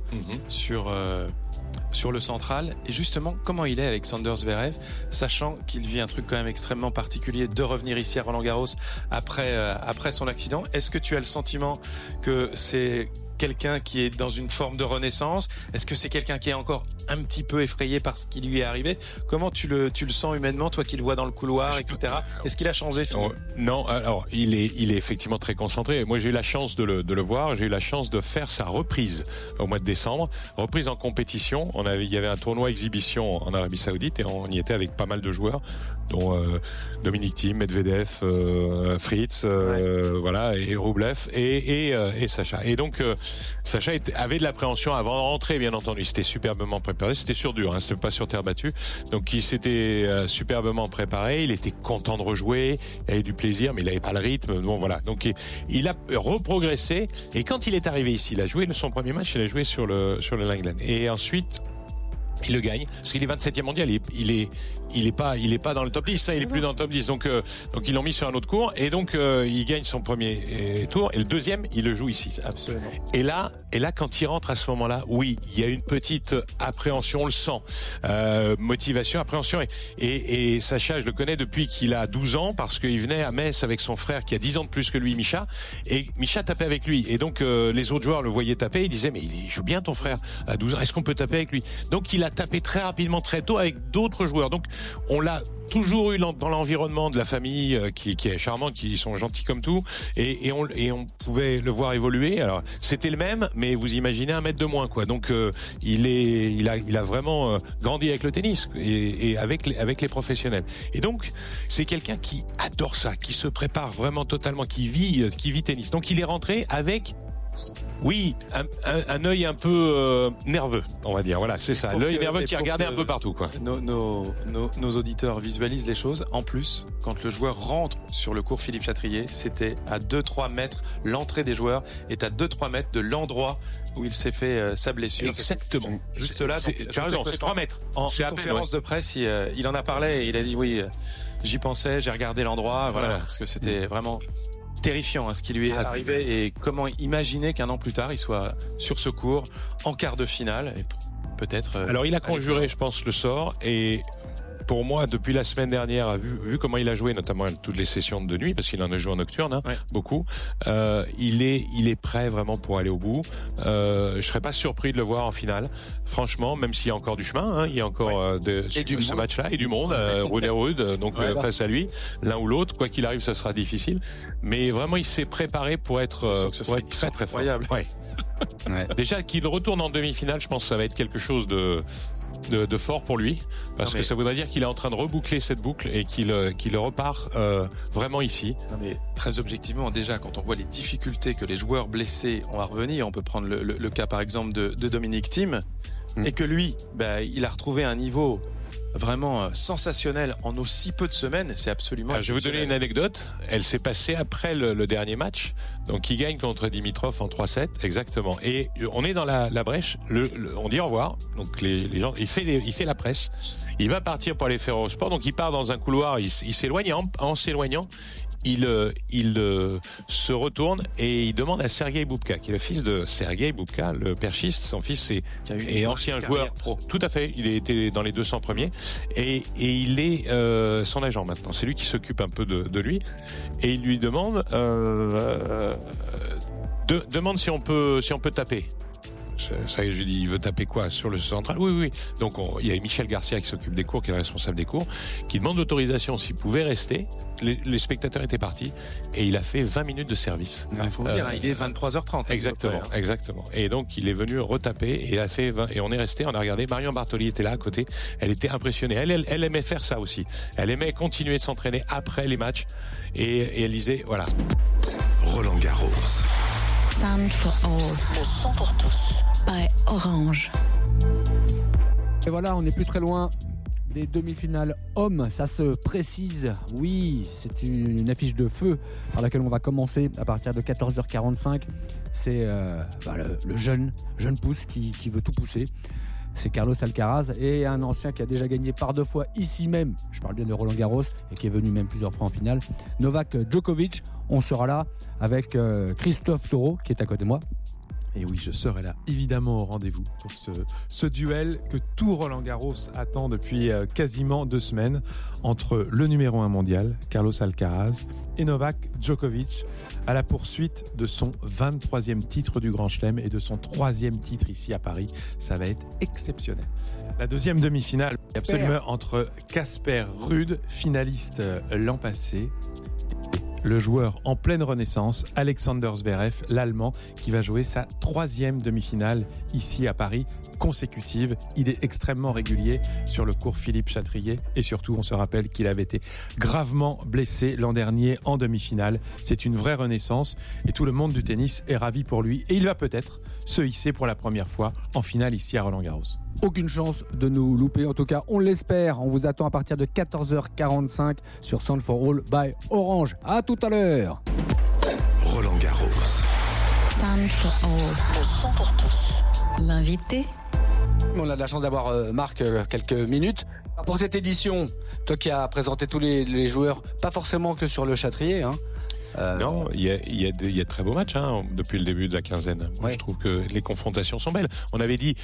Speaker 3: sur le central. Et justement, comment il est Alexander Zverev, sachant qu'il vit un truc quand même extrêmement particulier de revenir ici à Roland-Garros après son accident. Est-ce que tu as le sentiment que c'est quelqu'un qui est dans une forme de renaissance? Est-ce que c'est quelqu'un qui est encore un petit peu effrayé par ce qui lui est arrivé? Comment tu le sens humainement, toi qui le vois dans le couloir, etc. Est-ce qu'il a changé finalement?
Speaker 1: Non, alors il est effectivement très concentré. Moi j'ai eu la chance de le voir, j'ai eu la chance de faire sa reprise au mois de décembre, reprise en compétition. Il y avait un tournoi exhibition en Arabie Saoudite, et on y était avec pas mal de joueurs, dont Dominic Thiem, Medvedev, Fritz, voilà, et Rublev et Sacha. Et donc Sacha avait de l'appréhension avant de rentrer, bien entendu. C'était superbement préparé. C'était sur dur, c'était pas sur terre battue. Donc il s'était superbement préparé. Il était content de rejouer. Il avait du plaisir, mais il avait pas le rythme. Bon, voilà. Donc il a reprogressé. Et quand il est arrivé ici, il a joué son premier match. Il a joué sur le Langland. Et ensuite, Il le gagne parce qu'il est 27e mondial. Il est pas dans le top 10. Il est plus dans le top 10. Donc ils l'ont mis sur un autre cours et donc il gagne son premier tour et le deuxième il le joue ici.
Speaker 3: Absolument.
Speaker 1: Et là quand il rentre à ce moment-là, oui, il y a une petite appréhension, on le sent, motivation, appréhension et Sacha, je le connais depuis qu'il a 12 ans parce qu'il venait à Metz avec son frère qui a 10 ans de plus que lui, Misha, et Misha tapait avec lui et donc les autres joueurs le voyaient taper, ils disaient mais il joue bien ton frère à 12 ans, est-ce qu'on peut taper avec lui? Donc il a tapé très rapidement, très tôt avec d'autres joueurs. Donc on l'a toujours eu dans l'environnement de la famille qui est charmant, qui sont gentils comme tout, et on pouvait le voir évoluer. Alors c'était le même, mais vous imaginez 1 mètre de moins, quoi. Donc il a vraiment grandi avec le tennis et avec les professionnels. Et donc c'est quelqu'un qui adore ça, qui se prépare vraiment totalement, qui vit tennis. Donc il est rentré avec oui, un œil un peu nerveux, on va dire. Voilà, c'est ça. L'œil nerveux qui regardait un peu partout, quoi.
Speaker 3: Nos auditeurs visualisent les choses. En plus, quand le joueur rentre sur le court Philippe Chatrier, c'était à 2-3 mètres. L'entrée des joueurs est à 2-3 mètres de l'endroit où il s'est fait sa blessure.
Speaker 1: Exactement.
Speaker 3: Juste là.
Speaker 1: Tu as raison, c'est 3 mètres.
Speaker 3: En conférence de presse, il en a parlé et il a dit oui, j'y pensais, j'ai regardé l'endroit, voilà. Parce que c'était vraiment terrifiant ce qui lui est arrivé et comment imaginer qu'un an plus tard il soit sur ce court en quart de finale et peut-être.
Speaker 1: Alors il a conjuré, je pense, le sort et pour moi, depuis la semaine dernière, vu comment il a joué, notamment toutes les sessions de nuit, parce qu'il en a joué en nocturne, beaucoup, il est prêt vraiment pour aller au bout. Je serais pas surpris de le voir en finale. Franchement, même s'il y a encore du chemin, il y a encore ce match-là et du monde, rude et rude, donc face à lui, l'un ou l'autre, quoi qu'il arrive, ça sera difficile. Mais vraiment, il s'est préparé pour être très très fort. Ouais. Déjà qu'il retourne en demi-finale, je pense que ça va être quelque chose de fort pour lui, parce que ça voudrait dire qu'il est en train de reboucler cette boucle et qu'il repart vraiment ici.
Speaker 3: Non mais très objectivement, déjà quand on voit les difficultés que les joueurs blessés ont à revenir, on peut prendre le cas par exemple de Dominic Thiem, et que lui, il a retrouvé un niveau vraiment sensationnel en aussi peu de semaines, c'est absolument.
Speaker 1: Je vais vous donner une anecdote. Elle s'est passée après le dernier match. Donc il gagne contre Dimitrov en 3-7, exactement. Et on est dans la brèche. On dit au revoir. Donc les gens, il fait la presse. Il va partir pour aller faire Eurosport. Donc il part dans un couloir. Il s'éloigne. En s'éloignant, il se retourne et il demande à Sergei Bubka, qui est le fils de Sergei Bubka, le perchiste. Son fils est ancien joueur pro. Tout à fait. Il était dans les 200 premiers et il est son agent maintenant. C'est lui qui s'occupe un peu de lui et il lui demande si on peut taper. Ça, je lui dis, il veut taper quoi? Sur le central? Oui. Donc, il y a Michel Garcia qui s'occupe des cours, qui est le responsable des cours, qui demande l'autorisation s'il pouvait rester. Les spectateurs étaient partis et il a fait 20 minutes de service.
Speaker 3: Il faut dire, il est 23h30.
Speaker 1: Exactement. Et donc, il est venu retaper et il a fait 20, et on est resté, on a regardé. Marion Bartoli était là à côté. Elle était impressionnée. Elle aimait faire ça aussi. Elle aimait continuer de s'entraîner après les matchs et elle disait, voilà.
Speaker 4: Roland Garros.
Speaker 5: Sound for all.
Speaker 6: Le son pour tous.
Speaker 5: By Orange.
Speaker 7: Et voilà, on n'est plus très loin des demi-finales hommes. Ça se précise. Oui, c'est une affiche de feu par laquelle on va commencer à partir de 14h45. C'est le jeune pousse qui veut tout pousser. C'est Carlos Alcaraz et un ancien qui a déjà gagné par 2 fois ici même, je parle bien de Roland Garros, et qui est venu même plusieurs fois en finale, Novak Djokovic. On sera là avec Christophe Taureau qui est à côté de moi.
Speaker 8: Et oui, je serai là, évidemment, au rendez-vous pour ce duel que tout Roland Garros attend depuis quasiment 2 semaines entre le numéro 1 mondial, Carlos Alcaraz, et Novak Djokovic, à la poursuite de son 23e titre du Grand Chelem et de son 3e titre ici à Paris. Ça va être exceptionnel. La deuxième demi-finale est absolument entre Casper Ruud, finaliste l'an passé, le joueur en pleine renaissance, Alexander Zverev, l'Allemand, qui va jouer sa 3e demi-finale ici à Paris, consécutive. Il est extrêmement régulier sur le court Philippe Chatrier et surtout, on se rappelle qu'il avait été gravement blessé l'an dernier en demi-finale. C'est une vraie renaissance et tout le monde du tennis est ravi pour lui et il va peut-être se hisser pour la première fois en finale ici à Roland-Garros.
Speaker 7: Aucune chance de nous louper, en tout cas on l'espère. On vous attend à partir de 14h45 sur Sound for All by Orange. À tout à l'heure.
Speaker 4: Roland Garros.
Speaker 5: Sound for all.
Speaker 6: Le son pour tous.
Speaker 5: L'invité.
Speaker 2: On a de la chance d'avoir Marc quelques minutes. Pour cette édition, toi qui as présenté tous les joueurs, pas forcément que sur le Châtrier, hein.
Speaker 1: Non, il y a de très beaux matchs depuis le début de la quinzaine. Moi, je trouve que les confrontations sont belles. On avait dit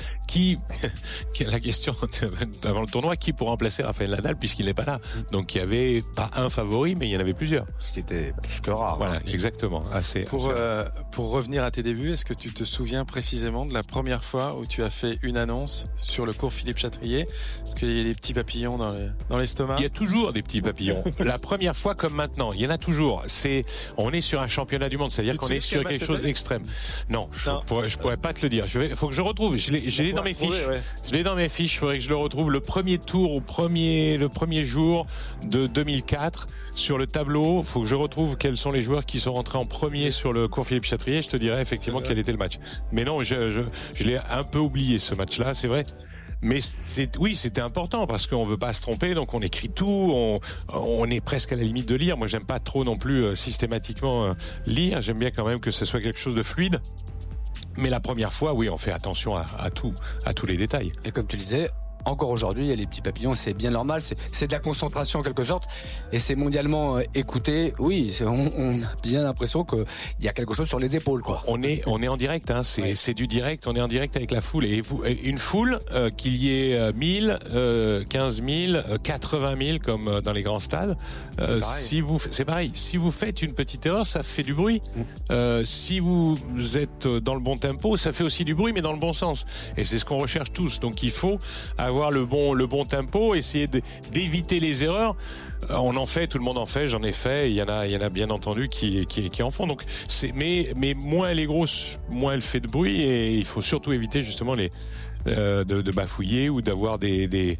Speaker 1: la question avant le tournoi, qui pour remplacer Rafael Nadal puisqu'il n'est pas là. Donc il y avait pas un favori, mais il y en avait plusieurs.
Speaker 2: Ce qui était plus que rare.
Speaker 1: Voilà, exactement.
Speaker 3: Pour revenir à tes débuts, est-ce que tu te souviens précisément de la première fois où tu as fait une annonce sur le cours Philippe Châtrier? Est-ce qu'il y a des petits papillons dans l'estomac?
Speaker 1: Il y a toujours des petits papillons. La première fois comme maintenant, il y en a toujours. On est sur un championnat du monde, c'est-à-dire qu'on est sur quelque chose d'extrême. Non, je pourrais pas te le dire. Faut que je retrouve. Je l'ai dans mes fiches. Ouais. Je l'ai dans mes fiches. Il faudrait que je le retrouve. Le premier tour le premier jour de 2004 sur le tableau. Faut que je retrouve quels sont les joueurs qui sont rentrés en premier sur le cours Philippe Châtrier. Je te dirai effectivement quel était le match. Mais non, je l'ai un peu oublié ce match-là. C'est vrai. Mais c'était important parce qu'on veut pas se tromper, donc on écrit tout, on est presque à la limite de lire. Moi, j'aime pas trop non plus systématiquement lire. J'aime bien quand même que ce soit quelque chose de fluide. Mais la première fois, oui, on fait attention à tous les détails.
Speaker 2: Et comme tu disais, encore aujourd'hui, il y a les petits papillons, c'est bien normal, c'est de la concentration en quelque sorte, et c'est mondialement écouté. Oui, on a bien l'impression qu'il y a quelque chose sur les épaules, quoi.
Speaker 1: On est en direct, hein, c'est du direct, on est en direct avec la foule, et une foule, qu'il y ait 1000, 15 000, 80 000 comme dans les grands stades, c'est pareil. Si vous faites une petite erreur, ça fait du bruit. Si vous êtes dans le bon tempo, ça fait aussi du bruit, mais dans le bon sens. Et c'est ce qu'on recherche tous. Donc il faut avoir le bon tempo, essayer d'éviter les erreurs. On en fait, tout le monde en fait, j'en ai fait. Il y en a bien entendu qui en font. Donc mais moins elle est grosse, moins elle fait de bruit, et il faut surtout éviter justement de bafouiller ou d'avoir des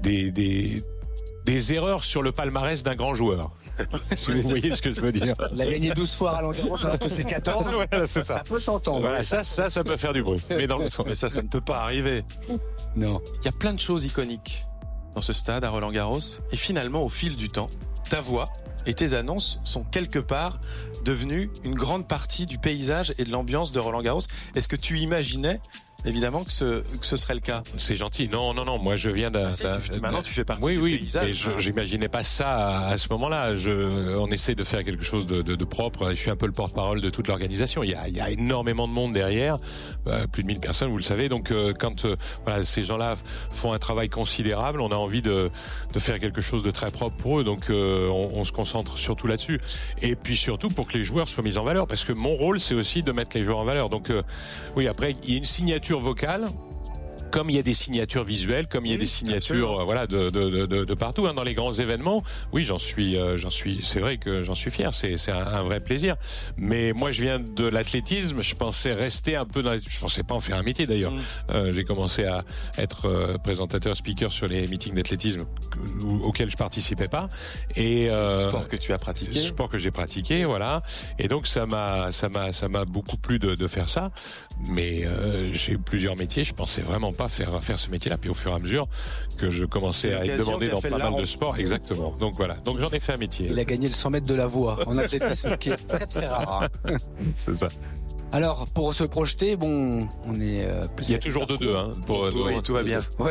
Speaker 1: erreurs sur le palmarès d'un grand joueur. Si vous voyez ce que je veux dire.
Speaker 2: Il a gagné 12 fois à Roland-Garros, alors que c'est 14.
Speaker 1: Voilà, ça
Speaker 2: peut s'entendre.
Speaker 1: Voilà, ça peut faire du bruit. Mais
Speaker 3: mais ça ne peut pas arriver.
Speaker 2: Non.
Speaker 3: Il y a plein de choses iconiques dans ce stade à Roland-Garros. Et finalement, au fil du temps, ta voix et tes annonces sont quelque part devenues une grande partie du paysage et de l'ambiance de Roland-Garros. Est-ce que tu imaginais évidemment que ce serait le cas?
Speaker 1: C'est gentil. Non. Moi, je viens d'un.
Speaker 3: Maintenant, tu fais partie du paysage.
Speaker 1: Mais j'imaginais pas ça à ce moment-là. On essaie de faire quelque chose de propre. Je suis un peu le porte-parole de toute l'organisation. Il y a énormément de monde derrière, plus de 1000 personnes, vous le savez. Donc, quand ces gens-là font un travail considérable, on a envie de faire quelque chose de très propre pour eux. Donc, on se concentre surtout là-dessus. Et puis surtout pour que les joueurs soient mis en valeur, parce que mon rôle, c'est aussi de mettre les joueurs en valeur. Donc, oui, après, il y a une signature vocale, comme il y a des signatures visuelles, comme il y a des signatures de partout, hein, dans les grands événements. Oui, c'est vrai que j'en suis fier, c'est un vrai plaisir. Mais moi, je viens de l'athlétisme, je pensais rester un peu je pensais pas en faire un métier d'ailleurs. J'ai commencé à être présentateur, speaker sur les meetings d'athlétisme auxquels je participais pas, et
Speaker 3: sport que tu as pratiqué.
Speaker 1: Sport que j'ai pratiqué, voilà. Et donc ça m'a beaucoup plu de faire ça. Mais j'ai eu plusieurs métiers, je pensais vraiment pas faire ce métier-là. Puis au fur et à mesure que je commençais à être demandé dans pas mal de sports, exactement. Donc voilà, donc j'en ai fait un métier.
Speaker 2: Il a gagné le 100 mètres de la voie en athlétisme, qui est très très rare.
Speaker 1: C'est ça.
Speaker 2: Alors, pour se projeter, on est plus.
Speaker 1: Il y a toujours 2-2, hein.
Speaker 3: Tout va bien.
Speaker 2: Ouais.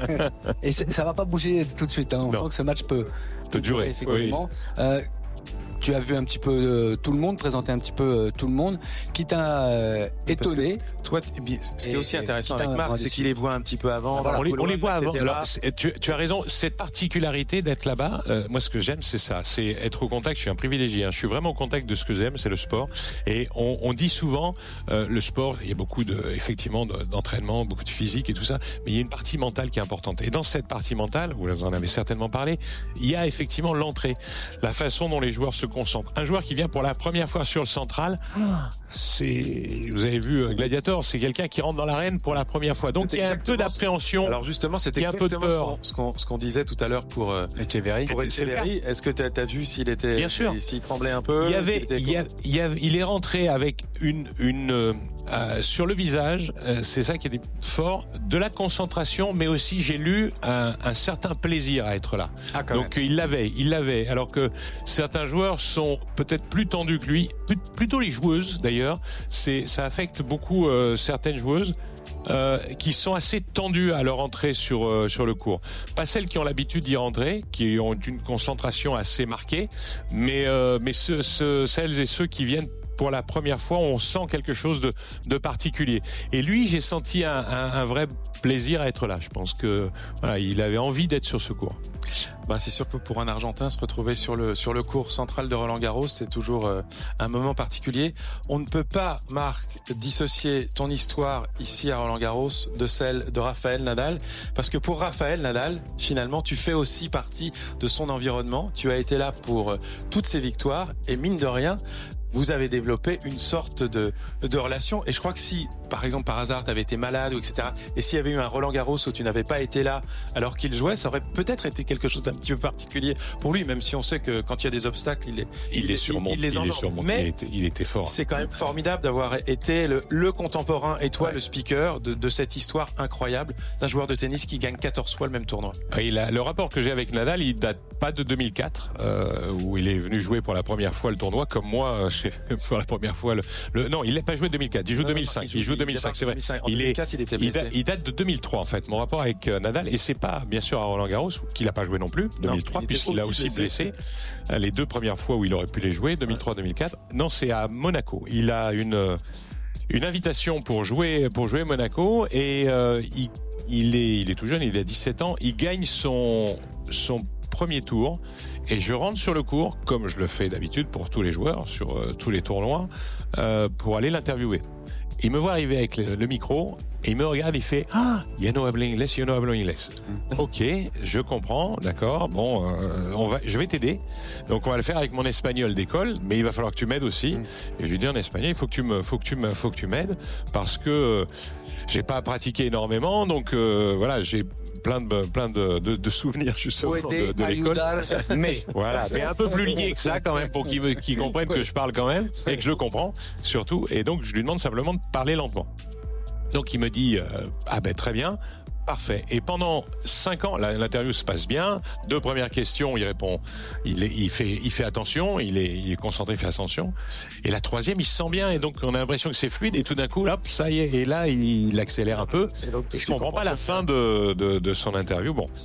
Speaker 2: Et ça va pas bouger tout de suite. Hein. On sent que ce match peut
Speaker 1: durer.
Speaker 2: Effectivement. Oui. Tu as vu un petit peu tout le monde, présenté un petit peu tout le monde, qui t'a étonné.
Speaker 3: Toi, ce qui est aussi intéressant avec Marc, c'est qu'il les voit un petit peu avant.
Speaker 1: Voilà, on les voit avant. Alors, tu as raison, cette particularité d'être là-bas, moi ce que j'aime, c'est ça, c'est être au contact. Je suis un privilégié, hein. Je suis vraiment au contact de ce que j'aime, c'est le sport. Et on dit souvent, le sport, il y a beaucoup effectivement d'entraînement, beaucoup de physique et tout ça, mais il y a une partie mentale qui est importante. Et dans cette partie mentale, vous en avez certainement parlé, il y a effectivement l'entrée, la façon dont les joueurs se concentrent. Un joueur qui vient pour la première fois sur le central, vous avez vu Gladiator, c'est quelqu'un qui rentre dans l'arène pour la première fois. Donc il y a un peu d'appréhension.
Speaker 3: Alors justement, c'est exactement ce qu'on disait tout à l'heure pour
Speaker 2: Echeverry.
Speaker 3: Est-ce que tu as vu s'il était,
Speaker 1: bien sûr,
Speaker 3: s'il tremblait un peu?
Speaker 1: Il est rentré avec sur le visage, c'est ça qui est fort, de la concentration, mais aussi j'ai lu un certain plaisir à être là. Donc il l'avait. Alors que certains joueurs sont peut-être plus tendus que lui, plutôt les joueuses d'ailleurs. Ça affecte beaucoup certaines joueuses qui sont assez tendues à leur entrée sur le court. Pas celles qui ont l'habitude d'y rentrer, qui ont une concentration assez marquée, mais celles et ceux qui viennent pour la première fois, on sent quelque chose de particulier. Et lui, j'ai senti un vrai plaisir à être là. Je pense que voilà, il avait envie d'être sur ce court.
Speaker 3: Bah, c'est sûr que pour un Argentin, se retrouver sur le court central de Roland-Garros, c'est toujours un moment particulier. On ne peut pas, Marc, dissocier ton histoire ici à Roland-Garros de celle de Rafael Nadal, parce que pour Rafael Nadal, finalement, tu fais aussi partie de son environnement. Tu as été là pour toutes ses victoires, et mine de rien, vous avez développé une sorte de relation. Et je crois que si, par exemple, par hasard, tu avais été malade, ou etc., et s'il y avait eu un Roland-Garros où tu n'avais pas été là alors qu'il jouait, ça aurait peut-être été quelque chose d'un petit peu particulier pour lui, même si on sait que quand il y a des obstacles, il les surmonte. Mais
Speaker 1: il était fort.
Speaker 3: C'est quand même formidable d'avoir été le contemporain et toi, le speaker de cette histoire incroyable d'un joueur de tennis qui gagne 14 fois le même tournoi.
Speaker 1: Le rapport que j'ai avec Nadal, il date pas de 2004, où il est venu jouer pour la première fois le tournoi, comme moi, pour la première fois non, il n'a pas joué 2004, il joue 2005. Il joue 2005, c'est vrai.
Speaker 3: En 2004, il était blessé.
Speaker 1: Il date de 2003 en fait. Mon rapport avec Nadal, et c'est pas bien sûr à Roland-Garros qu'il a pas joué non plus 2003, puisqu'il a aussi blessé les deux premières fois où il aurait pu les jouer, 2003-2004. Non, c'est à Monaco. Il a une invitation pour jouer Monaco, et il est tout jeune, il a 17 ans. Il gagne son premier tour, et je rentre sur le court, comme je le fais d'habitude pour tous les joueurs sur tous les tournois, pour aller l'interviewer. Il me voit arriver avec le micro, et il me regarde, il fait « Ah, you know English, you know English. » Ok, je comprends, d'accord, bon, je vais t'aider. Donc on va le faire avec mon espagnol d'école, mais il va falloir que tu m'aides aussi. Et je lui dis en espagnol, il faut que tu m'aides, parce que j'ai pas pratiqué énormément, donc voilà, j'ai plein de souvenirs justement de l'école, mais voilà, mais un peu plus lié que ça quand même, pour qu'ils comprennent que je parle quand même et que je le comprends surtout. Et donc je lui demande simplement de parler lentement. Donc il me dit très bien. Parfait. Et pendant 5 ans, l'interview se passe bien. 2 premières questions, il répond, il fait attention, il est concentré, il fait attention. Et la 3e, il se sent bien, et donc on a l'impression que c'est fluide, et tout d'un coup, hop, ça y est. Et là, il accélère un peu. Et je comprends pas la fin de son interview. Bon.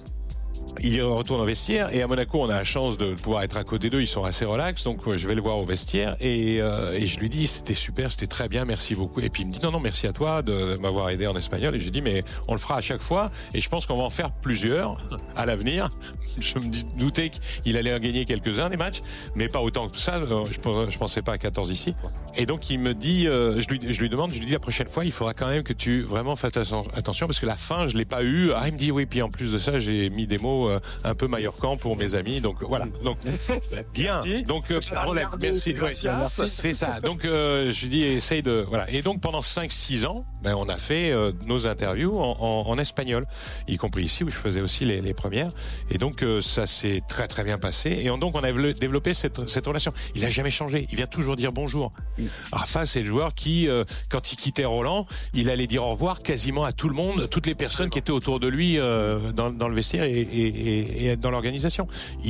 Speaker 1: Il retourne au vestiaire, et à Monaco, on a la chance de pouvoir être à côté d'eux. Ils sont assez relax, donc je vais le voir au vestiaire, et je lui dis c'était super, c'était très bien, merci beaucoup. Et puis il me dit non, merci à toi de m'avoir aidé en espagnol. Et je lui dis mais on le fera à chaque fois, et je pense qu'on va en faire plusieurs à l'avenir. Je me doutais qu'il allait en gagner quelques-uns des matchs, mais pas autant que ça. Je pensais pas à 14 ici. Et donc il me dit, je lui demande, la prochaine fois, il faudra quand même que tu vraiment fasses attention, parce que la fin je l'ai pas eu. Il me dit oui, puis en plus de ça, j'ai mis des mots un peu Mallorcan pour mes amis, donc voilà. Donc bien. Merci. Donc pas de problème. Merci. C'est ça. Donc je lui dis essaye de voilà. Et donc pendant 5-6 ans, on a fait nos interviews en espagnol, y compris ici où je faisais aussi les premières. Et donc ça s'est très très bien passé. Et donc on a développé cette relation. Il a jamais changé. Il vient toujours dire bonjour. Rafa, c'est le joueur qui, quand il quittait Roland, il allait dire au revoir quasiment à tout le monde, toutes les personnes qui étaient autour de lui dans le vestiaire et dans l'organisation.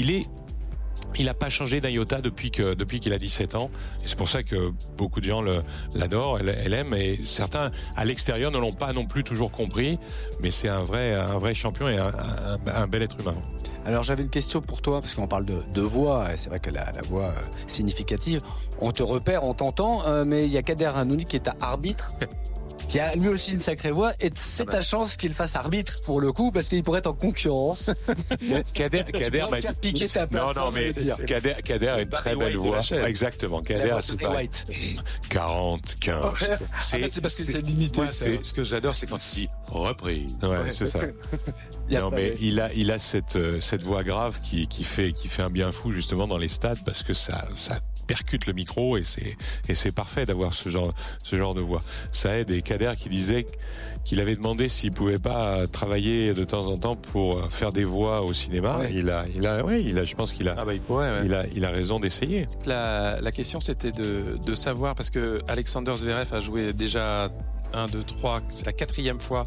Speaker 1: Il n'a pas changé d'un iota depuis qu'il a 17 ans. Et c'est pour ça que beaucoup de gens l'adorent, l'aiment. Et certains, à l'extérieur, ne l'ont pas non plus toujours compris. Mais c'est un vrai champion et un bel être humain.
Speaker 2: Alors j'avais une question pour toi, parce qu'on parle de voix, et c'est vrai que la voix significative, on te repère, on t'entend, mais il y a Kader Hanouni qui est arbitre, qui a lui aussi une sacrée voix, et c'est ta chance qu'il fasse arbitre pour le coup, parce qu'il pourrait être en concurrence.
Speaker 1: Kader m'a
Speaker 2: faire piquer ta place.
Speaker 1: Non, mais Kader a une très belle voix. Exactement. Kader, c'est pas 40, 15.
Speaker 3: C'est parce que c'est limité.
Speaker 1: Ce que j'adore, c'est quand il dit reprise. Ouais, c'est ça. Non, mais il a cette voix grave qui fait un bien fou justement dans les stades, parce que ça percute le micro, et c'est parfait d'avoir ce genre de voix. Ça aide. Et Kader qui disait qu'il avait demandé s'il pouvait pas travailler de temps en temps pour faire des voix au cinéma. Ouais. Je pense qu'il a. Il pourrait. Ouais. Il a raison d'essayer.
Speaker 3: La question c'était de savoir, parce que Alexander Zverev a joué déjà 1, 2, 3, c'est la 4e fois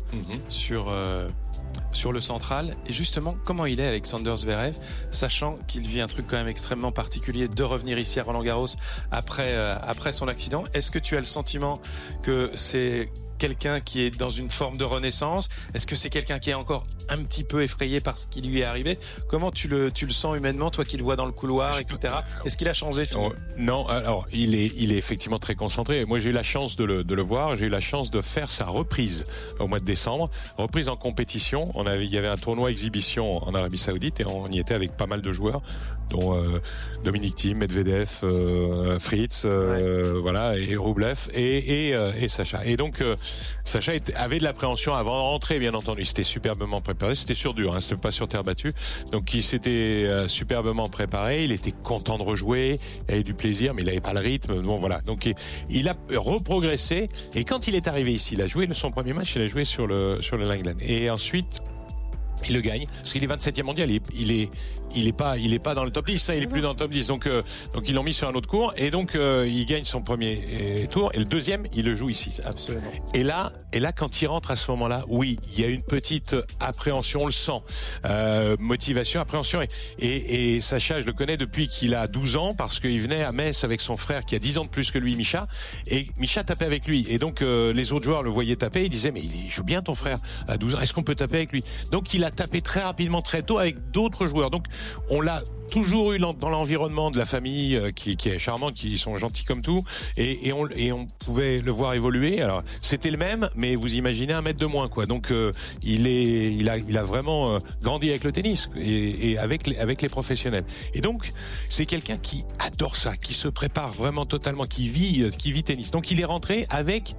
Speaker 3: sur le central. Et justement, comment il est Alexander Zverev, sachant qu'il vit un truc quand même extrêmement particulier de revenir ici à Roland-Garros après son accident. Est-ce que tu as le sentiment que c'est quelqu'un qui est dans une forme de renaissance? Est-ce que c'est quelqu'un qui est encore un petit peu effrayé par ce qui lui est arrivé? Comment tu le sens humainement, toi qui le vois dans le couloir, etc. Est-ce qu'il a changé finalement?
Speaker 1: Non, alors il est effectivement très concentré. Moi, j'ai eu la chance de le voir. J'ai eu la chance de faire sa reprise au mois de décembre, reprise en compétition. Il y avait un tournoi exhibition en Arabie Saoudite et on y était avec pas mal de joueurs, dont Dominic Thiem, Medvedev, Fritz, voilà, et Rublev et Sacha. Et donc Sacha avait de l'appréhension avant de rentrer, bien entendu. C'était superbement préparé. C'était sur dur, c'était pas sur terre battue. Donc il s'était superbement préparé. Il était content de rejouer, il avait du plaisir, mais il avait pas le rythme. Bon voilà. Donc il a reprogressé. Et quand il est arrivé ici, il a joué son premier match. Il a joué sur le Langland. Et ensuite, il le gagne parce qu'il est 27e mondial. Il est pas dans le top 10, il est plus dans le top 10. Donc ils l'ont mis sur un autre cours et donc il gagne son premier tour et le deuxième, il le joue ici.
Speaker 3: Absolument.
Speaker 1: Et là quand il rentre à ce moment-là, oui, il y a une petite appréhension, on le sent. Motivation, appréhension et Sacha, je le connais depuis qu'il a 12 ans parce qu'il venait à Metz avec son frère qui a 10 ans de plus que lui, Misha, et Misha tapait avec lui et donc les autres joueurs le voyaient taper, ils disaient mais il joue bien ton frère à 12 ans, est-ce qu'on peut taper avec lui? Donc il a tapé très rapidement, très tôt avec d'autres joueurs. Donc on l'a toujours eu dans l'environnement de la famille qui est charmante, qui sont gentils comme tout, et on pouvait le voir évoluer. Alors c'était le même, mais vous imaginez 1 mètre de moins, quoi. Donc il a vraiment grandi avec le tennis et avec les professionnels. Et donc c'est quelqu'un qui adore ça, qui se prépare vraiment totalement, qui vit tennis. Donc il est rentré avec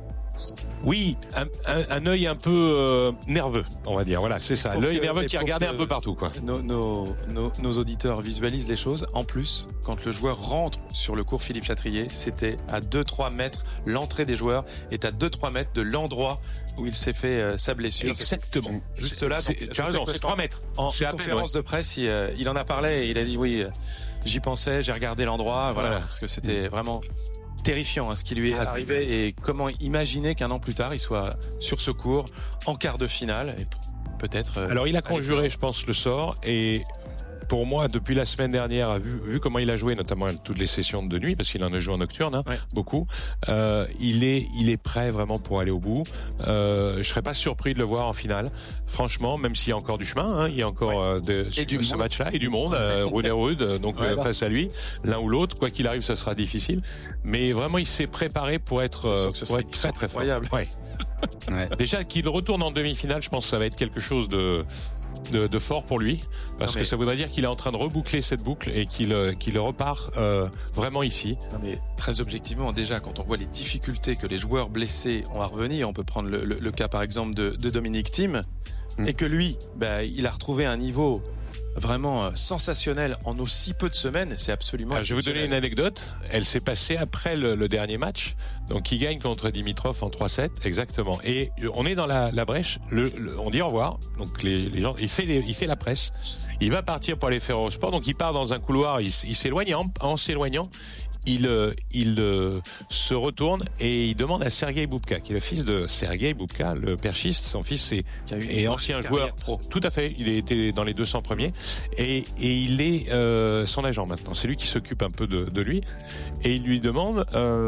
Speaker 1: un œil un peu nerveux, on va dire. Voilà, c'est ça. L'œil nerveux qui regardait un peu partout, quoi.
Speaker 3: Nos auditeurs visualisent les choses. En plus, quand le joueur rentre sur le cours Philippe Chatrier, c'était à 2-3 mètres. L'entrée des joueurs est à 2-3 mètres de l'endroit où il s'est fait sa blessure.
Speaker 1: Exactement.
Speaker 3: Juste là.
Speaker 1: Tu as raison, c'est 3 mètres.
Speaker 3: En conférence de presse, il en a parlé et il a dit oui, j'y pensais, j'ai regardé l'endroit, voilà. Parce que c'était vraiment terrifiant ce qui lui est arrivé et comment imaginer qu'un an plus tard il soit sur ce cours en quart de finale et peut-être.
Speaker 1: Alors il a conjuré, je pense, le sort et pour moi, depuis la semaine dernière, vu comment il a joué, notamment toutes les sessions de nuit, parce qu'il en a joué en nocturne, beaucoup, il est prêt vraiment pour aller au bout. Je serais pas surpris de le voir en finale. Franchement, même s'il y a encore du chemin, il y a encore ce match-là et du monde, rude et rude, donc face à lui, l'un ou l'autre, quoi qu'il arrive, ça sera difficile. Mais vraiment, il s'est préparé pour être très très fort. Ouais. Déjà qu'il retourne en demi-finale, je pense que ça va être quelque chose de fort pour lui, parce que ça voudrait dire qu'il est en train de reboucler cette boucle et qu'il repart vraiment ici.
Speaker 3: Non mais très objectivement, déjà quand on voit les difficultés que les joueurs blessés ont à revenir, on peut prendre le cas par exemple de Dominic Thiem, et que lui, il a retrouvé un niveau vraiment sensationnel en aussi peu de semaines, c'est absolument.
Speaker 1: Je vais vous donner une anecdote. Elle s'est passée après le dernier match. Donc il gagne contre Dimitrov en 3-7, exactement. Et on est dans la brèche. On dit au revoir. Donc les gens, il fait la presse. Il va partir pour aller faire Eurosport. Donc il part dans un couloir. Il s'éloigne. En s'éloignant, il se retourne et il demande à Sergei Bubka, qui est le fils de Sergei Bubka, le perchiste. Son fils est ancien joueur pro. Tout à fait. Il était dans les 200 premiers et il est son agent maintenant. C'est lui qui s'occupe un peu de lui et il lui demande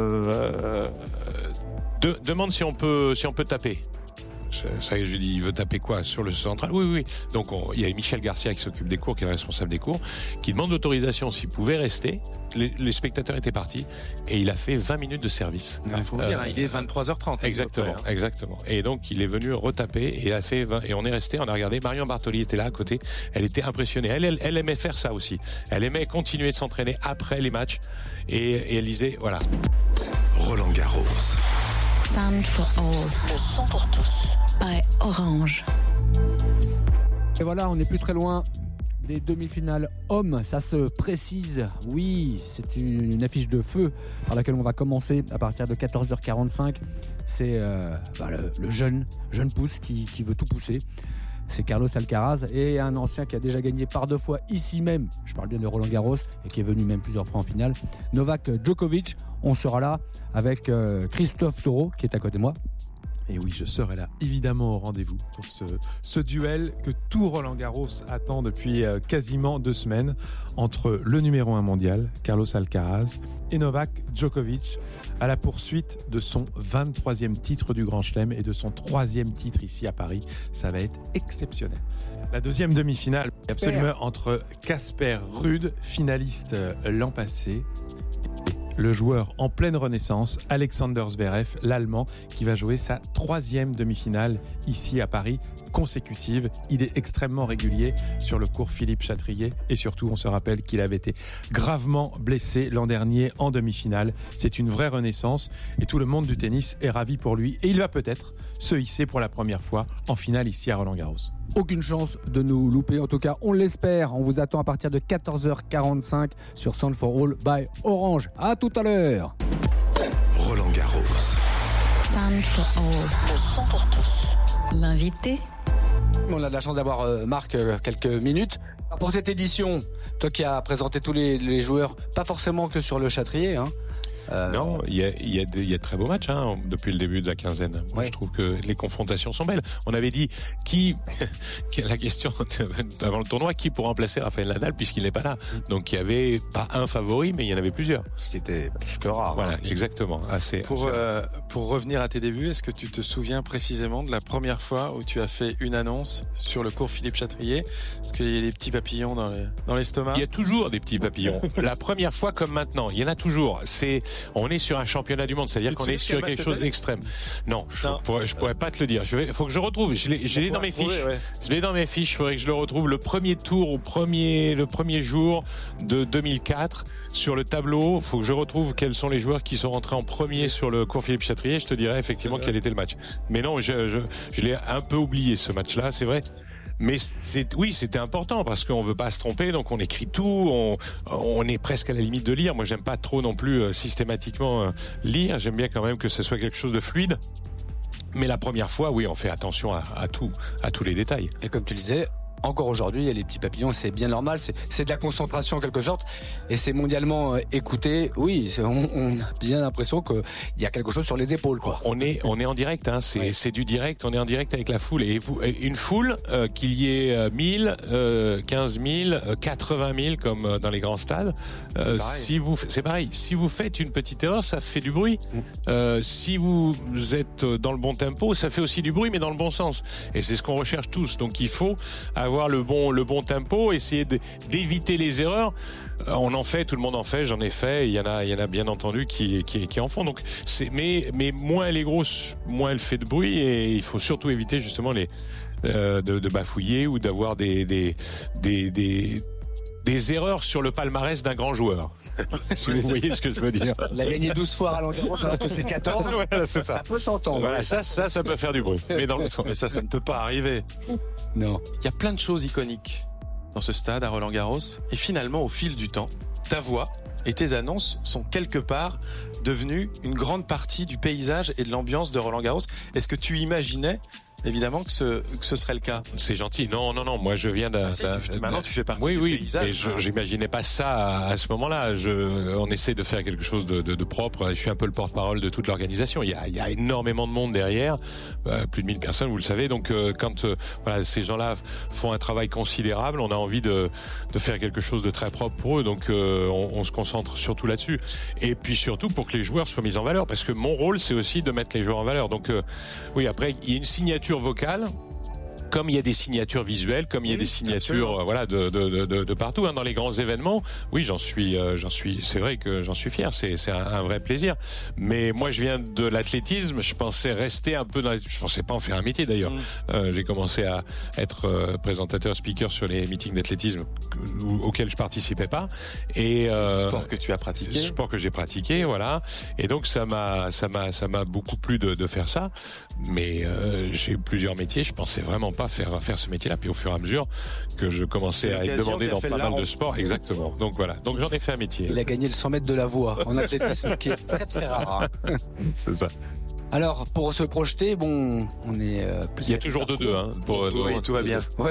Speaker 1: demande si on peut taper. Ça, je lui dis, il veut taper quoi? Sur le central? Oui. Donc, il y a Michel Garcia qui s'occupe des cours, qui est responsable des cours, qui demande l'autorisation s'il pouvait rester. Les spectateurs étaient partis et il a fait 20 minutes de service.
Speaker 3: Il faut dire, il est 23h30.
Speaker 1: Exactement. Et donc, il est venu retaper et il a fait 20, et on est resté, on a regardé. Marion Bartoli était là à côté. Elle était impressionnée. Elle aimait faire ça aussi. Elle aimait continuer de s'entraîner après les matchs et elle disait, voilà.
Speaker 4: Roland Garros.
Speaker 5: Sound for all.
Speaker 6: Le son pour tous.
Speaker 5: By Orange.
Speaker 7: Et voilà, on n'est plus très loin des demi-finales hommes. Ça se précise. Oui, c'est une affiche de feu par laquelle on va commencer à partir de 14h45. C'est le jeune pousse qui veut tout pousser. C'est Carlos Alcaraz et un ancien qui a déjà gagné par 2 fois ici même, je parle bien de Roland Garros, et qui est venu même plusieurs fois en finale, Novak Djokovic. On sera là avec Christophe Taureau qui est à côté de moi.
Speaker 8: Et oui, je serai là, évidemment, au rendez-vous pour ce duel que tout Roland-Garros attend depuis quasiment 2 semaines entre le numéro 1 mondial, Carlos Alcaraz, et Novak Djokovic, à la poursuite de son 23e titre du Grand Chelem et de son 3e titre ici à Paris. Ça va être exceptionnel. La deuxième demi-finale, absolument entre Casper Ruud, finaliste l'an passé, le joueur en pleine renaissance, Alexander Zverev, l'Allemand, qui va jouer sa 3e demi-finale ici à Paris, consécutive. Il est extrêmement régulier sur le court Philippe Chatrier et surtout, on se rappelle qu'il avait été gravement blessé l'an dernier en demi-finale. C'est une vraie renaissance et tout le monde du tennis est ravi pour lui et il va peut-être se hisser pour la première fois en finale ici à Roland-Garros.
Speaker 7: Aucune chance de nous louper, en tout cas on l'espère. On vous attend à partir de 14h45 sur Sound for All by Orange. À tout à l'heure.
Speaker 4: Roland-Garros.
Speaker 5: Sound for All.
Speaker 6: Le son pour tous.
Speaker 5: L'invité.
Speaker 2: On a de la chance d'avoir Marc quelques minutes. Pour cette édition, toi qui as présenté tous les joueurs, pas forcément que sur le Châtrier, hein.
Speaker 1: Non, il y a de très beaux matchs depuis le début de la quinzaine. Moi, je trouve que les confrontations sont belles. On avait dit la question avant le tournoi, qui pour remplacer Rafael Nadal puisqu'il n'est pas là. Donc il y avait pas un favori, mais il y en avait plusieurs.
Speaker 2: Ce qui était plus que rare.
Speaker 1: Voilà, exactement.
Speaker 3: Pour revenir à tes débuts, est-ce que tu te souviens précisément de la première fois où tu as fait une annonce sur le cours Philippe Chatrier? Est-ce qu'il y a des petits papillons dans l'estomac?
Speaker 1: Il y a toujours des petits papillons. La première fois comme maintenant, il y en a toujours. On est sur un championnat du monde, c'est-à-dire qu'on est sur quelque chose d'extrême. Non, je pourrais pas te le dire. Faut que je retrouve. Je l'ai dans mes fiches. Ouais. Je l'ai dans mes fiches. Il faudrait que je le retrouve. Le premier tour le premier jour de 2004 sur le tableau. Faut que je retrouve quels sont les joueurs qui sont rentrés en premier sur le cours Philippe Chatrier. Je te dirai effectivement quel était le match. Mais non, je l'ai un peu oublié ce match-là, c'est vrai. Mais c'était important parce qu'on veut pas se tromper, donc on écrit tout, on est presque à la limite de lire. Moi, j'aime pas trop non plus systématiquement lire. J'aime bien quand même que ce soit quelque chose de fluide. Mais la première fois, oui, on fait attention à tous les détails.
Speaker 2: Et comme tu le disais, encore aujourd'hui, il y a les petits papillons, c'est bien normal, c'est de la concentration en quelque sorte, et c'est mondialement écouté. Oui, on a bien l'impression qu'il y a quelque chose sur les épaules, quoi.
Speaker 1: On est en direct, c'est du direct, on est en direct avec la foule, et une foule, qu'il y ait 1000, 15 000, 80 000 comme dans les grands stades, c'est pareil. Si vous faites une petite erreur, ça fait du bruit. Si vous êtes dans le bon tempo, ça fait aussi du bruit, mais dans le bon sens. Et c'est ce qu'on recherche tous. Donc il faut avoir le bon tempo, essayer d'éviter les erreurs. Tout le monde en fait, j'en ai fait. Il y en a bien entendu qui en font. Donc mais moins elle est grosse, moins elle fait de bruit, et il faut surtout éviter justement de bafouiller ou d'avoir des erreurs sur le palmarès d'un grand joueur. Si vous voyez ce que je veux dire.
Speaker 2: Il a gagné 12 fois à Roland-Garros, alors que c'est 14.
Speaker 1: Voilà, ça
Speaker 2: peut s'entendre.
Speaker 1: Voilà, ça peut faire du bruit. Mais dans le sens.
Speaker 3: Mais ça ne peut pas arriver.
Speaker 2: Non.
Speaker 3: Il y a plein de choses iconiques dans ce stade à Roland-Garros. Et finalement, au fil du temps, ta voix et tes annonces sont quelque part devenues une grande partie du paysage et de l'ambiance de Roland-Garros. Est-ce que tu imaginais évidemment que ce serait le cas?
Speaker 1: C'est gentil. Non. Moi, je viens
Speaker 3: maintenant, tu fais partie du paysage.
Speaker 1: Mais j'imaginais pas ça à ce moment-là. On essaie de faire quelque chose de propre. Je suis un peu le porte-parole de toute l'organisation. Il y a énormément de monde derrière. Plus de 1000 personnes, vous le savez. Donc, quand ces gens-là font un travail considérable, on a envie de faire quelque chose de très propre pour eux. Donc, on se concentre surtout là-dessus. Et puis surtout pour que les joueurs soient mis en valeur. Parce que mon rôle, c'est aussi de mettre les joueurs en valeur. Donc, oui, après, il y a une signature vocale, comme il y a des signatures visuelles, comme il y a des signatures de partout, dans les grands événements. Oui, j'en suis c'est vrai que j'en suis fier, c'est un vrai plaisir. Mais moi, je viens de l'athlétisme, je pensais rester un peu je pensais pas en faire un métier d'ailleurs. J'ai commencé à être présentateur speaker sur les meetings d'athlétisme auxquels je participais pas, et
Speaker 3: sport que tu as pratiqué,
Speaker 1: sport que j'ai pratiqué, voilà. Et donc ça m'a beaucoup plu de faire ça. Mais j'ai eu plusieurs métiers, je pensais vraiment pas faire ce métier-là. Puis au fur et à mesure que je commençais à être demandé dans pas mal de sports, exactement. Donc voilà. Donc j'en ai fait un métier.
Speaker 2: Il a gagné le 100 mètres de la voie en athlétisme, qui est très très rare.
Speaker 1: C'est ça.
Speaker 2: Alors pour se projeter, on est plus.
Speaker 1: Il y a toujours de deux,
Speaker 3: tout va bien.
Speaker 2: Ouais.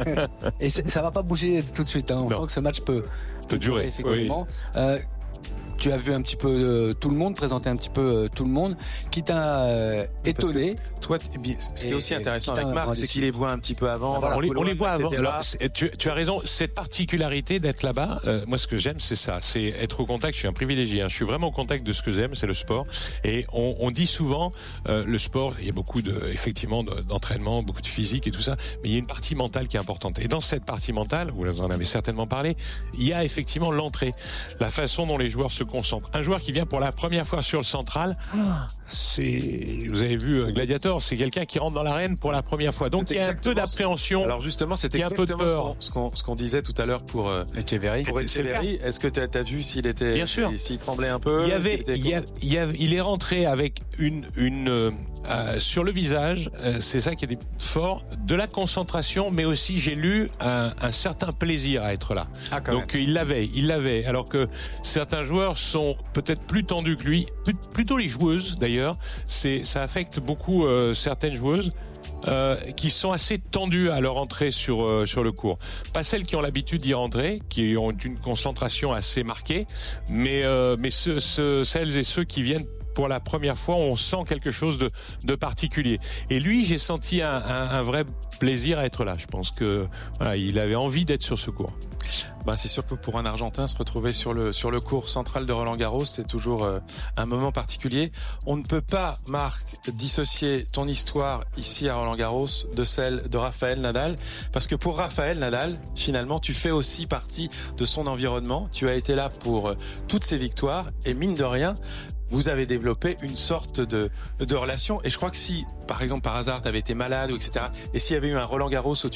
Speaker 2: Et ça va pas bouger tout de suite. On voit que ce match peut durer
Speaker 1: effectivement.
Speaker 2: Oui. Tu as vu un petit peu tout le monde, présenté un petit peu tout le monde, qui t'a étonné.
Speaker 3: Toi, ce qui est aussi intéressant avec Marc, c'est qu'il les voit un petit peu avant.
Speaker 1: On les voit avant.
Speaker 3: etc.
Speaker 1: Alors, tu as raison. Cette particularité d'être là-bas, moi, ce que j'aime, c'est ça. C'est être au contact. Je suis un privilégié. Je suis vraiment au contact de ce que j'aime, c'est le sport. Et on dit souvent, le sport, il y a beaucoup effectivement d'entraînement, beaucoup de physique et tout ça, mais il y a une partie mentale qui est importante. Et dans cette partie mentale, vous en avez certainement parlé, il y a effectivement l'entrée, la façon dont les joueurs se concentrent. Un joueur qui vient pour la première fois sur le central, vous avez vu Gladiator, c'est quelqu'un qui rentre dans l'arène pour la première fois. Donc il y a un peu d'appréhension.
Speaker 3: Alors justement, c'est exactement ce qu'on disait tout à l'heure pour
Speaker 2: Echeverry.
Speaker 3: Est-ce que tu as vu s'il était,
Speaker 1: bien sûr,
Speaker 3: s'il tremblait un peu?
Speaker 1: Il est rentré avec sur le visage, c'est ça qui est fort, de la concentration, mais aussi j'ai lu un certain plaisir à être là. Donc il l'avait. Alors que certains joueurs sont peut-être plus tendus que lui, plutôt les joueuses d'ailleurs. Ça affecte beaucoup certaines joueuses. Qui sont assez tendues à leur entrée sur le court. Pas celles qui ont l'habitude d'y rentrer, qui ont une concentration assez marquée, mais celles et ceux qui viennent pour la première fois, on sent quelque chose de particulier. Et lui, j'ai senti un vrai plaisir à être là. Je pense que il avait envie d'être sur ce court.
Speaker 3: C'est sûr que pour un Argentin, se retrouver sur le court central de Roland-Garros, c'est toujours un moment particulier. On ne peut pas, Marc, dissocier ton histoire ici à Roland-Garros de celle de Rafael Nadal, parce que pour Rafael Nadal, finalement, tu fais aussi partie de son environnement. Tu as été là pour toutes ses victoires, et mine de rien, vous avez développé une sorte de relation. Et je crois que si, par exemple, par hasard, tu avais été malade, etc., et s'il y avait eu un Roland-Garros où